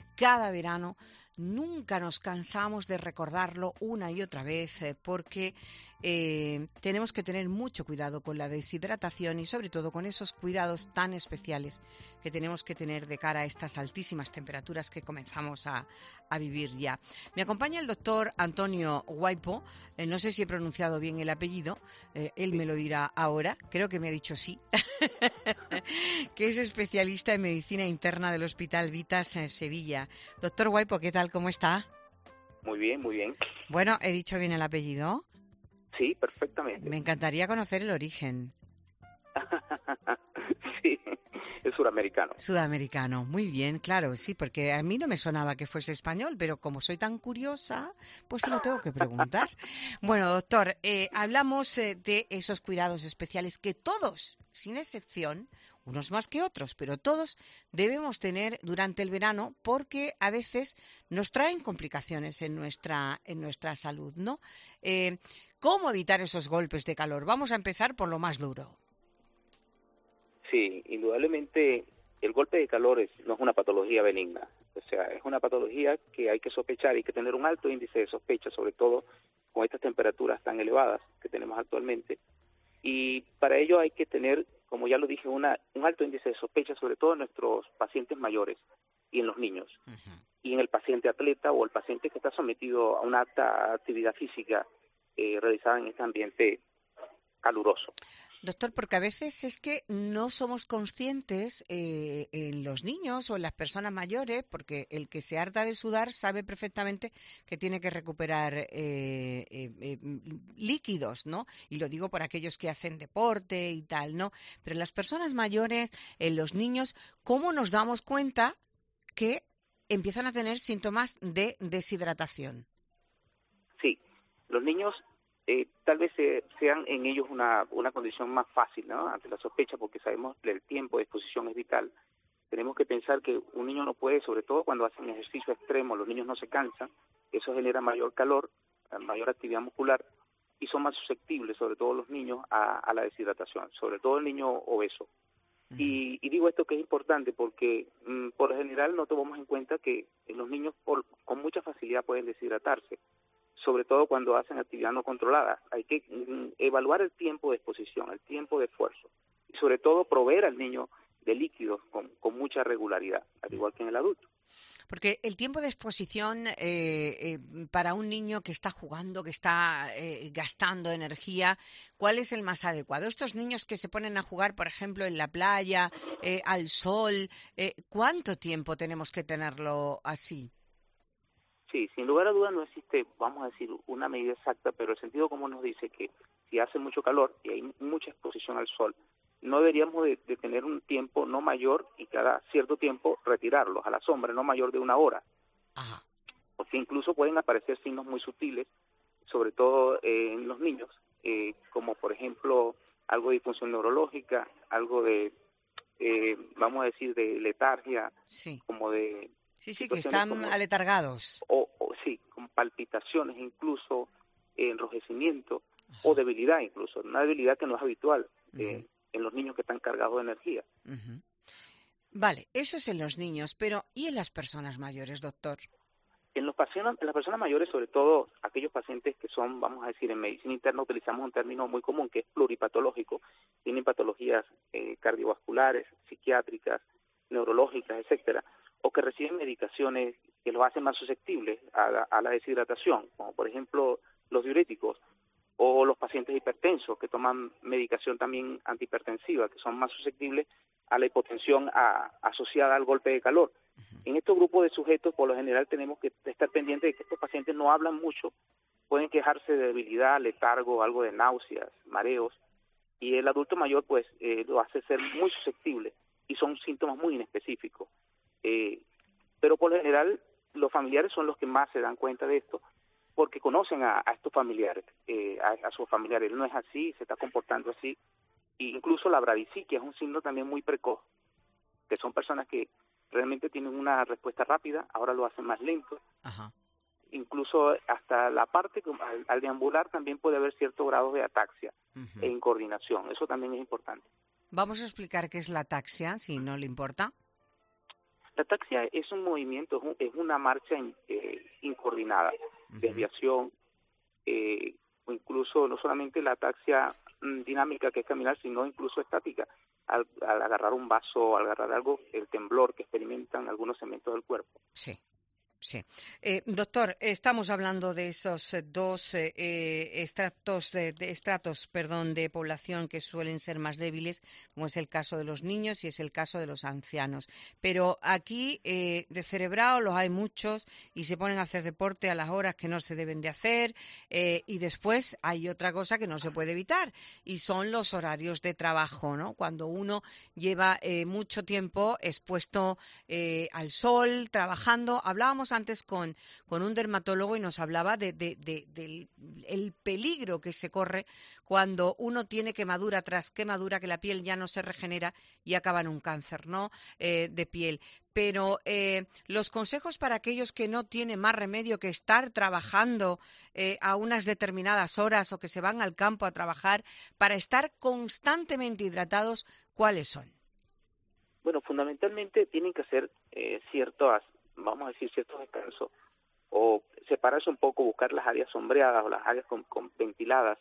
nunca nos cansamos de recordarlo una y otra vez, porque tenemos que tener mucho cuidado con la deshidratación y sobre todo con esos cuidados tan especiales que tenemos que tener de cara a estas altísimas temperaturas que comenzamos a vivir ya. Me acompaña el doctor Antonio Guaipo, no sé si he pronunciado bien el apellido, él me lo dirá ahora, creo que me ha dicho sí, que es especialista en medicina interna del Hospital Vitas en Sevilla. Doctor Guaipo, ¿qué tal? ¿Cómo está? Muy bien, muy bien. Bueno, ¿he dicho bien el apellido? Sí, perfectamente. Me encantaría conocer el origen. Sí, Es suramericano. Sudamericano, muy bien, claro, sí, porque a mí no me sonaba que fuese español, pero como soy tan curiosa, pues se lo tengo que preguntar. Bueno, doctor, hablamos de esos cuidados especiales que todos, sin excepción, unos más que otros, pero todos debemos tener durante el verano porque a veces nos traen complicaciones en nuestra salud, ¿no? ¿Cómo evitar esos golpes de calor? Vamos a empezar por lo más duro. Sí, indudablemente el golpe de calor no es una patología benigna, o sea, es una patología que hay que sospechar y que tener un alto índice de sospecha, sobre todo con estas temperaturas tan elevadas que tenemos actualmente. Y para ello hay que tener, como ya lo dije, un alto índice de sospecha, sobre todo en nuestros pacientes mayores y en los niños. Y en el paciente atleta o el paciente que está sometido a una alta actividad física realizada en este ambiente caluroso. Doctor, porque a veces es que no somos conscientes en los niños o en las personas mayores, porque el que se harta de sudar sabe perfectamente que tiene que recuperar líquidos, ¿no? Y lo digo por aquellos que hacen deporte y tal, ¿no? Pero en las personas mayores, en los niños, ¿cómo nos damos cuenta que empiezan a tener síntomas de deshidratación? Sí, los niños tal vez sean en ellos una condición más fácil, ¿no? Ante la sospecha, porque sabemos que el tiempo de exposición es vital. Tenemos que pensar que un niño no puede, sobre todo cuando hacen ejercicio extremo, los niños no se cansan, eso genera mayor calor, mayor actividad muscular y son más susceptibles, sobre todo los niños, a la deshidratación, sobre todo el niño obeso. Y digo esto que es importante porque por lo general no tomamos en cuenta que los niños con mucha facilidad pueden deshidratarse, sobre todo cuando hacen actividad no controlada. Hay que evaluar el tiempo de exposición, el tiempo de esfuerzo y sobre todo proveer al niño de líquidos con mucha regularidad, al igual que en el adulto. Porque el tiempo de exposición para un niño que está jugando, que está gastando energía, ¿cuál es el más adecuado? Estos niños que se ponen a jugar, por ejemplo, en la playa, al sol, ¿cuánto tiempo tenemos que tenerlo así? Sí, sin lugar a dudas no existe, vamos a decir, una medida exacta, pero el sentido común nos dice que si hace mucho calor y hay mucha exposición al sol, no deberíamos de tener un tiempo no mayor y cada cierto tiempo retirarlos a la sombra, no mayor de 1 hora. Porque incluso pueden aparecer signos muy sutiles, sobre todo en los niños, como por ejemplo algo de disfunción neurológica, algo de, vamos a decir, de letargia, como de... Sí, que están aletargados. Sí, con palpitaciones, incluso enrojecimiento o debilidad incluso, una debilidad que no es habitual en los niños que están cargados de energía. Vale, eso es en los niños, pero ¿y en las personas mayores, doctor? En las personas mayores, sobre todo aquellos pacientes que son, vamos a decir, en medicina interna utilizamos un término muy común que es pluripatológico, tienen patologías cardiovasculares, psiquiátricas, neurológicas, etcétera, o que reciben medicaciones que los hacen más susceptibles a la deshidratación, como por ejemplo los diuréticos, o los pacientes hipertensos que toman medicación también antihipertensiva, que son más susceptibles a la hipotensión asociada al golpe de calor. En estos grupos de sujetos, por lo general, tenemos que estar pendientes de que estos pacientes no hablan mucho, pueden quejarse de debilidad, letargo, algo de náuseas, mareos, y el adulto mayor pues lo hace ser muy susceptible y son síntomas muy inespecíficos. Pero por lo general los familiares son los que más se dan cuenta de esto porque conocen a estos familiares, a sus familiares. Él no es así, se está comportando así. E incluso la bradisiquia es un signo también muy precoz, que son personas que realmente tienen una respuesta rápida, ahora lo hacen más lento. Incluso hasta la parte, al deambular también puede haber cierto grado de ataxia e incoordinación. Eso también es importante. Vamos a explicar qué es la ataxia, si no le importa. La ataxia es un movimiento, es una marcha incoordinada, desviación, o incluso no solamente la ataxia dinámica que es caminar, sino incluso estática. Al agarrar un vaso, al agarrar algo, el temblor que experimentan algunos segmentos del cuerpo. Sí. Sí. Doctor, estamos hablando de esos dos estratos de población que suelen ser más débiles, como es el caso de los niños y es el caso de los ancianos. Pero aquí, descerebrados los hay muchos y se ponen a hacer deporte a las horas que no se deben de hacer, y después hay otra cosa que no se puede evitar y son los horarios de trabajo, ¿no? Cuando uno lleva mucho tiempo expuesto al sol, trabajando. Hablábamos antes con un dermatólogo y nos hablaba del peligro que se corre cuando uno tiene quemadura tras quemadura, que la piel ya no se regenera y acaba en un cáncer, ¿no? De piel. Pero los consejos para aquellos que no tienen más remedio que estar trabajando a unas determinadas horas o que se van al campo a trabajar para estar constantemente hidratados, ¿cuáles son? Bueno, fundamentalmente tienen que hacer ciertos descansos o separarse un poco, buscar las áreas sombreadas o las áreas con ventiladas.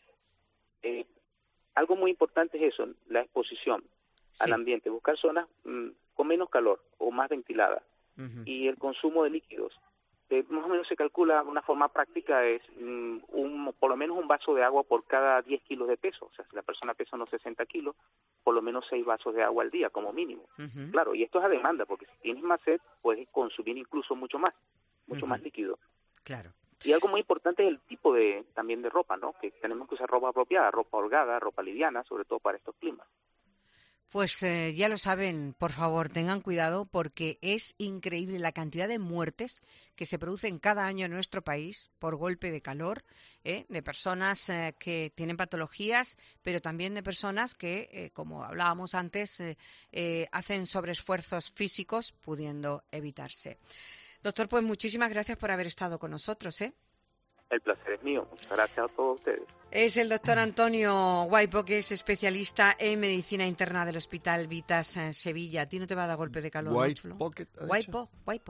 Algo muy importante es eso, la exposición al ambiente, buscar zonas con menos calor o más ventiladas. Y el consumo de líquidos. Más o menos se calcula, una forma práctica es por lo menos un vaso de agua por cada 10 kilos de peso. O sea, si la persona pesa unos 60 kilos, por lo menos 6 vasos de agua al día como mínimo. Claro, y esto es a demanda, porque si tienes más sed, puedes consumir incluso mucho más líquido. Claro. Y algo muy importante es el tipo también de ropa, ¿no? Que tenemos que usar ropa apropiada, ropa holgada, ropa liviana, sobre todo para estos climas. Pues ya lo saben, por favor, tengan cuidado porque es increíble la cantidad de muertes que se producen cada año en nuestro país por golpe de calor, de personas que tienen patologías, pero también de personas que, como hablábamos antes, hacen sobreesfuerzos físicos pudiendo evitarse. Doctor, pues muchísimas gracias por haber estado con nosotros, El placer es mío. Muchas gracias a todos ustedes. Es el doctor Antonio Guaipo, que es especialista en medicina interna del Hospital Vitas en Sevilla. ¿A ti no te va a dar golpe de calor? Guaipo.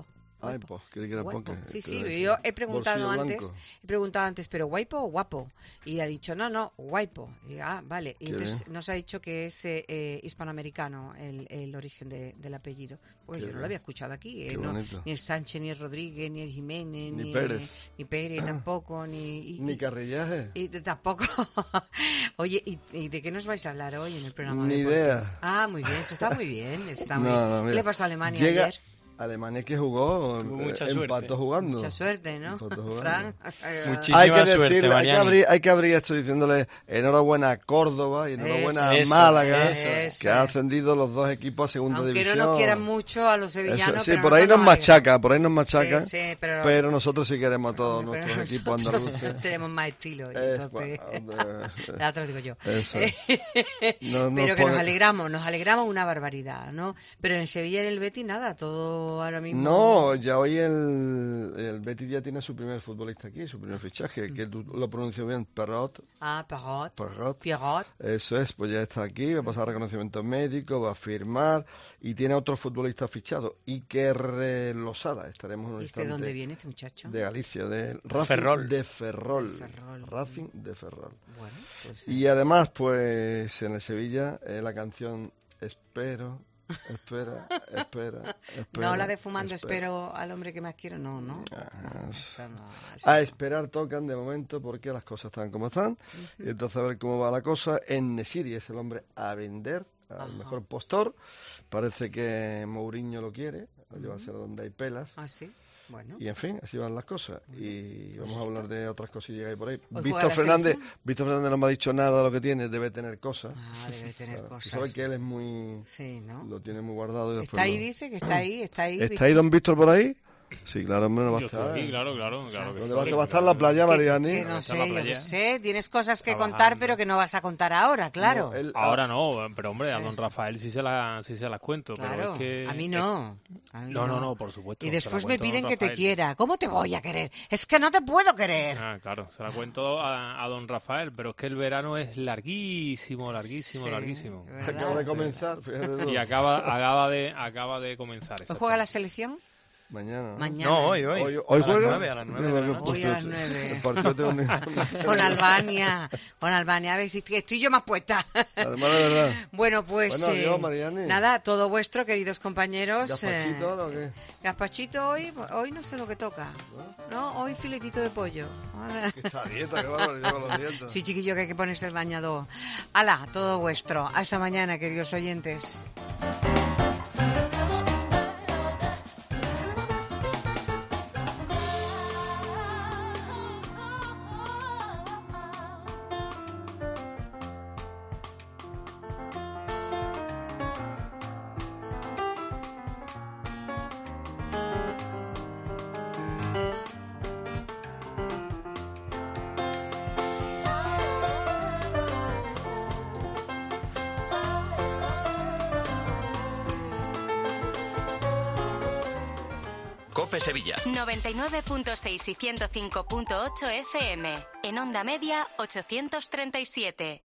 Sí, yo he preguntado antes, ¿pero guaipo o guapo? Y ha dicho, no, guaipo. Y, vale. Y entonces nos ha dicho que es hispanoamericano el origen del apellido. Pues yo no lo había escuchado aquí. Ni el Sánchez, ni el Rodríguez, ni el Jiménez, ni Pérez tampoco, ni Carrillaje. Y tampoco. Oye, ¿y de qué nos vais a hablar hoy en el programa? Ni idea. Muy bien, eso está muy bien. ¿Qué le pasó a Alemania ayer? Alemania que jugó, empató jugando. Mucha suerte, ¿no? Fran. Muchísima suerte, hay que abrir esto diciéndole enhorabuena a Córdoba y enhorabuena a Málaga, que ha ascendido los dos equipos a segunda división. Aunque no nos quieran mucho a los sevillanos. Sí, por ahí nos machaca, pero nosotros sí queremos a todos nuestros equipos andaluces. Tenemos más estilo, entonces. Ya te lo digo yo. Pero que nos alegramos una barbaridad, ¿no? Pero en Sevilla y en el Betis nada, todo ahora mismo. No, ya hoy el Betis ya tiene su primer futbolista aquí, su primer fichaje, que tú lo pronuncias bien, Perrot. Pierrot. Eso es, pues ya está aquí, va a pasar reconocimiento médico, va a firmar y tiene otro futbolista fichado, Iker Losada. Estaremos en un instante. ¿De dónde viene este muchacho? De Galicia, de Racing de Ferrol. Racing de Ferrol. Bueno, pues, y además, pues en el Sevilla, la canción Espera. No, la de Fumando espero al hombre que más quiero, no. A esperar tocan de momento porque las cosas están como están. Y entonces a ver cómo va la cosa. En Nesiri es el hombre a vender, al mejor postor. Parece que Mourinho lo quiere, lo lleva a ser donde hay pelas. Sí. Bueno. Y en fin, así van las cosas. Y vamos a hablar de otras cosillas que hay por ahí. Víctor Fernández no me ha dicho nada de lo que tiene, debe tener cosas. Debe tener cosas. Sabes que él es muy... Sí, ¿no? Lo tiene muy guardado. Y está ahí, dice que está ahí. ¿Está ahí don Víctor por ahí? Sí, claro, hombre, no va a estar. Sí, claro. ¿Dónde va a estar la playa, Mariani? Que no sé, tienes cosas que contar, pero que no vas a contar ahora, claro. Ahora no, pero hombre, a don Rafael sí se las cuento. Claro, pero es que, a mí no. No, por supuesto. Y después me piden que te quiera. ¿Cómo te voy a querer? Es que no te puedo querer. Claro, se la cuento a don Rafael, pero es que el verano es larguísimo. Acaba de comenzar, fíjate tú. Y acaba de comenzar. ¿Juega la selección? Mañana. No, hoy. ¿Hoy juega? A las 9. Hoy a las 9. El partido tengo Con Albania. A ver si estoy yo más puesta. Además, de verdad. Bueno, pues adiós, Mariani. nada, todo vuestro, queridos compañeros. ¿Gazpachito o qué? Gazpachito hoy no sé lo que toca. No, hoy filetito de pollo. Esta dieta, qué barbaridad con los dientes. Sí, chiquillo, que hay que ponerse el bañador. Hala, todo vuestro. Hasta mañana, queridos oyentes. COPE Sevilla. 99.6 y 105.8 FM. En onda media, 837.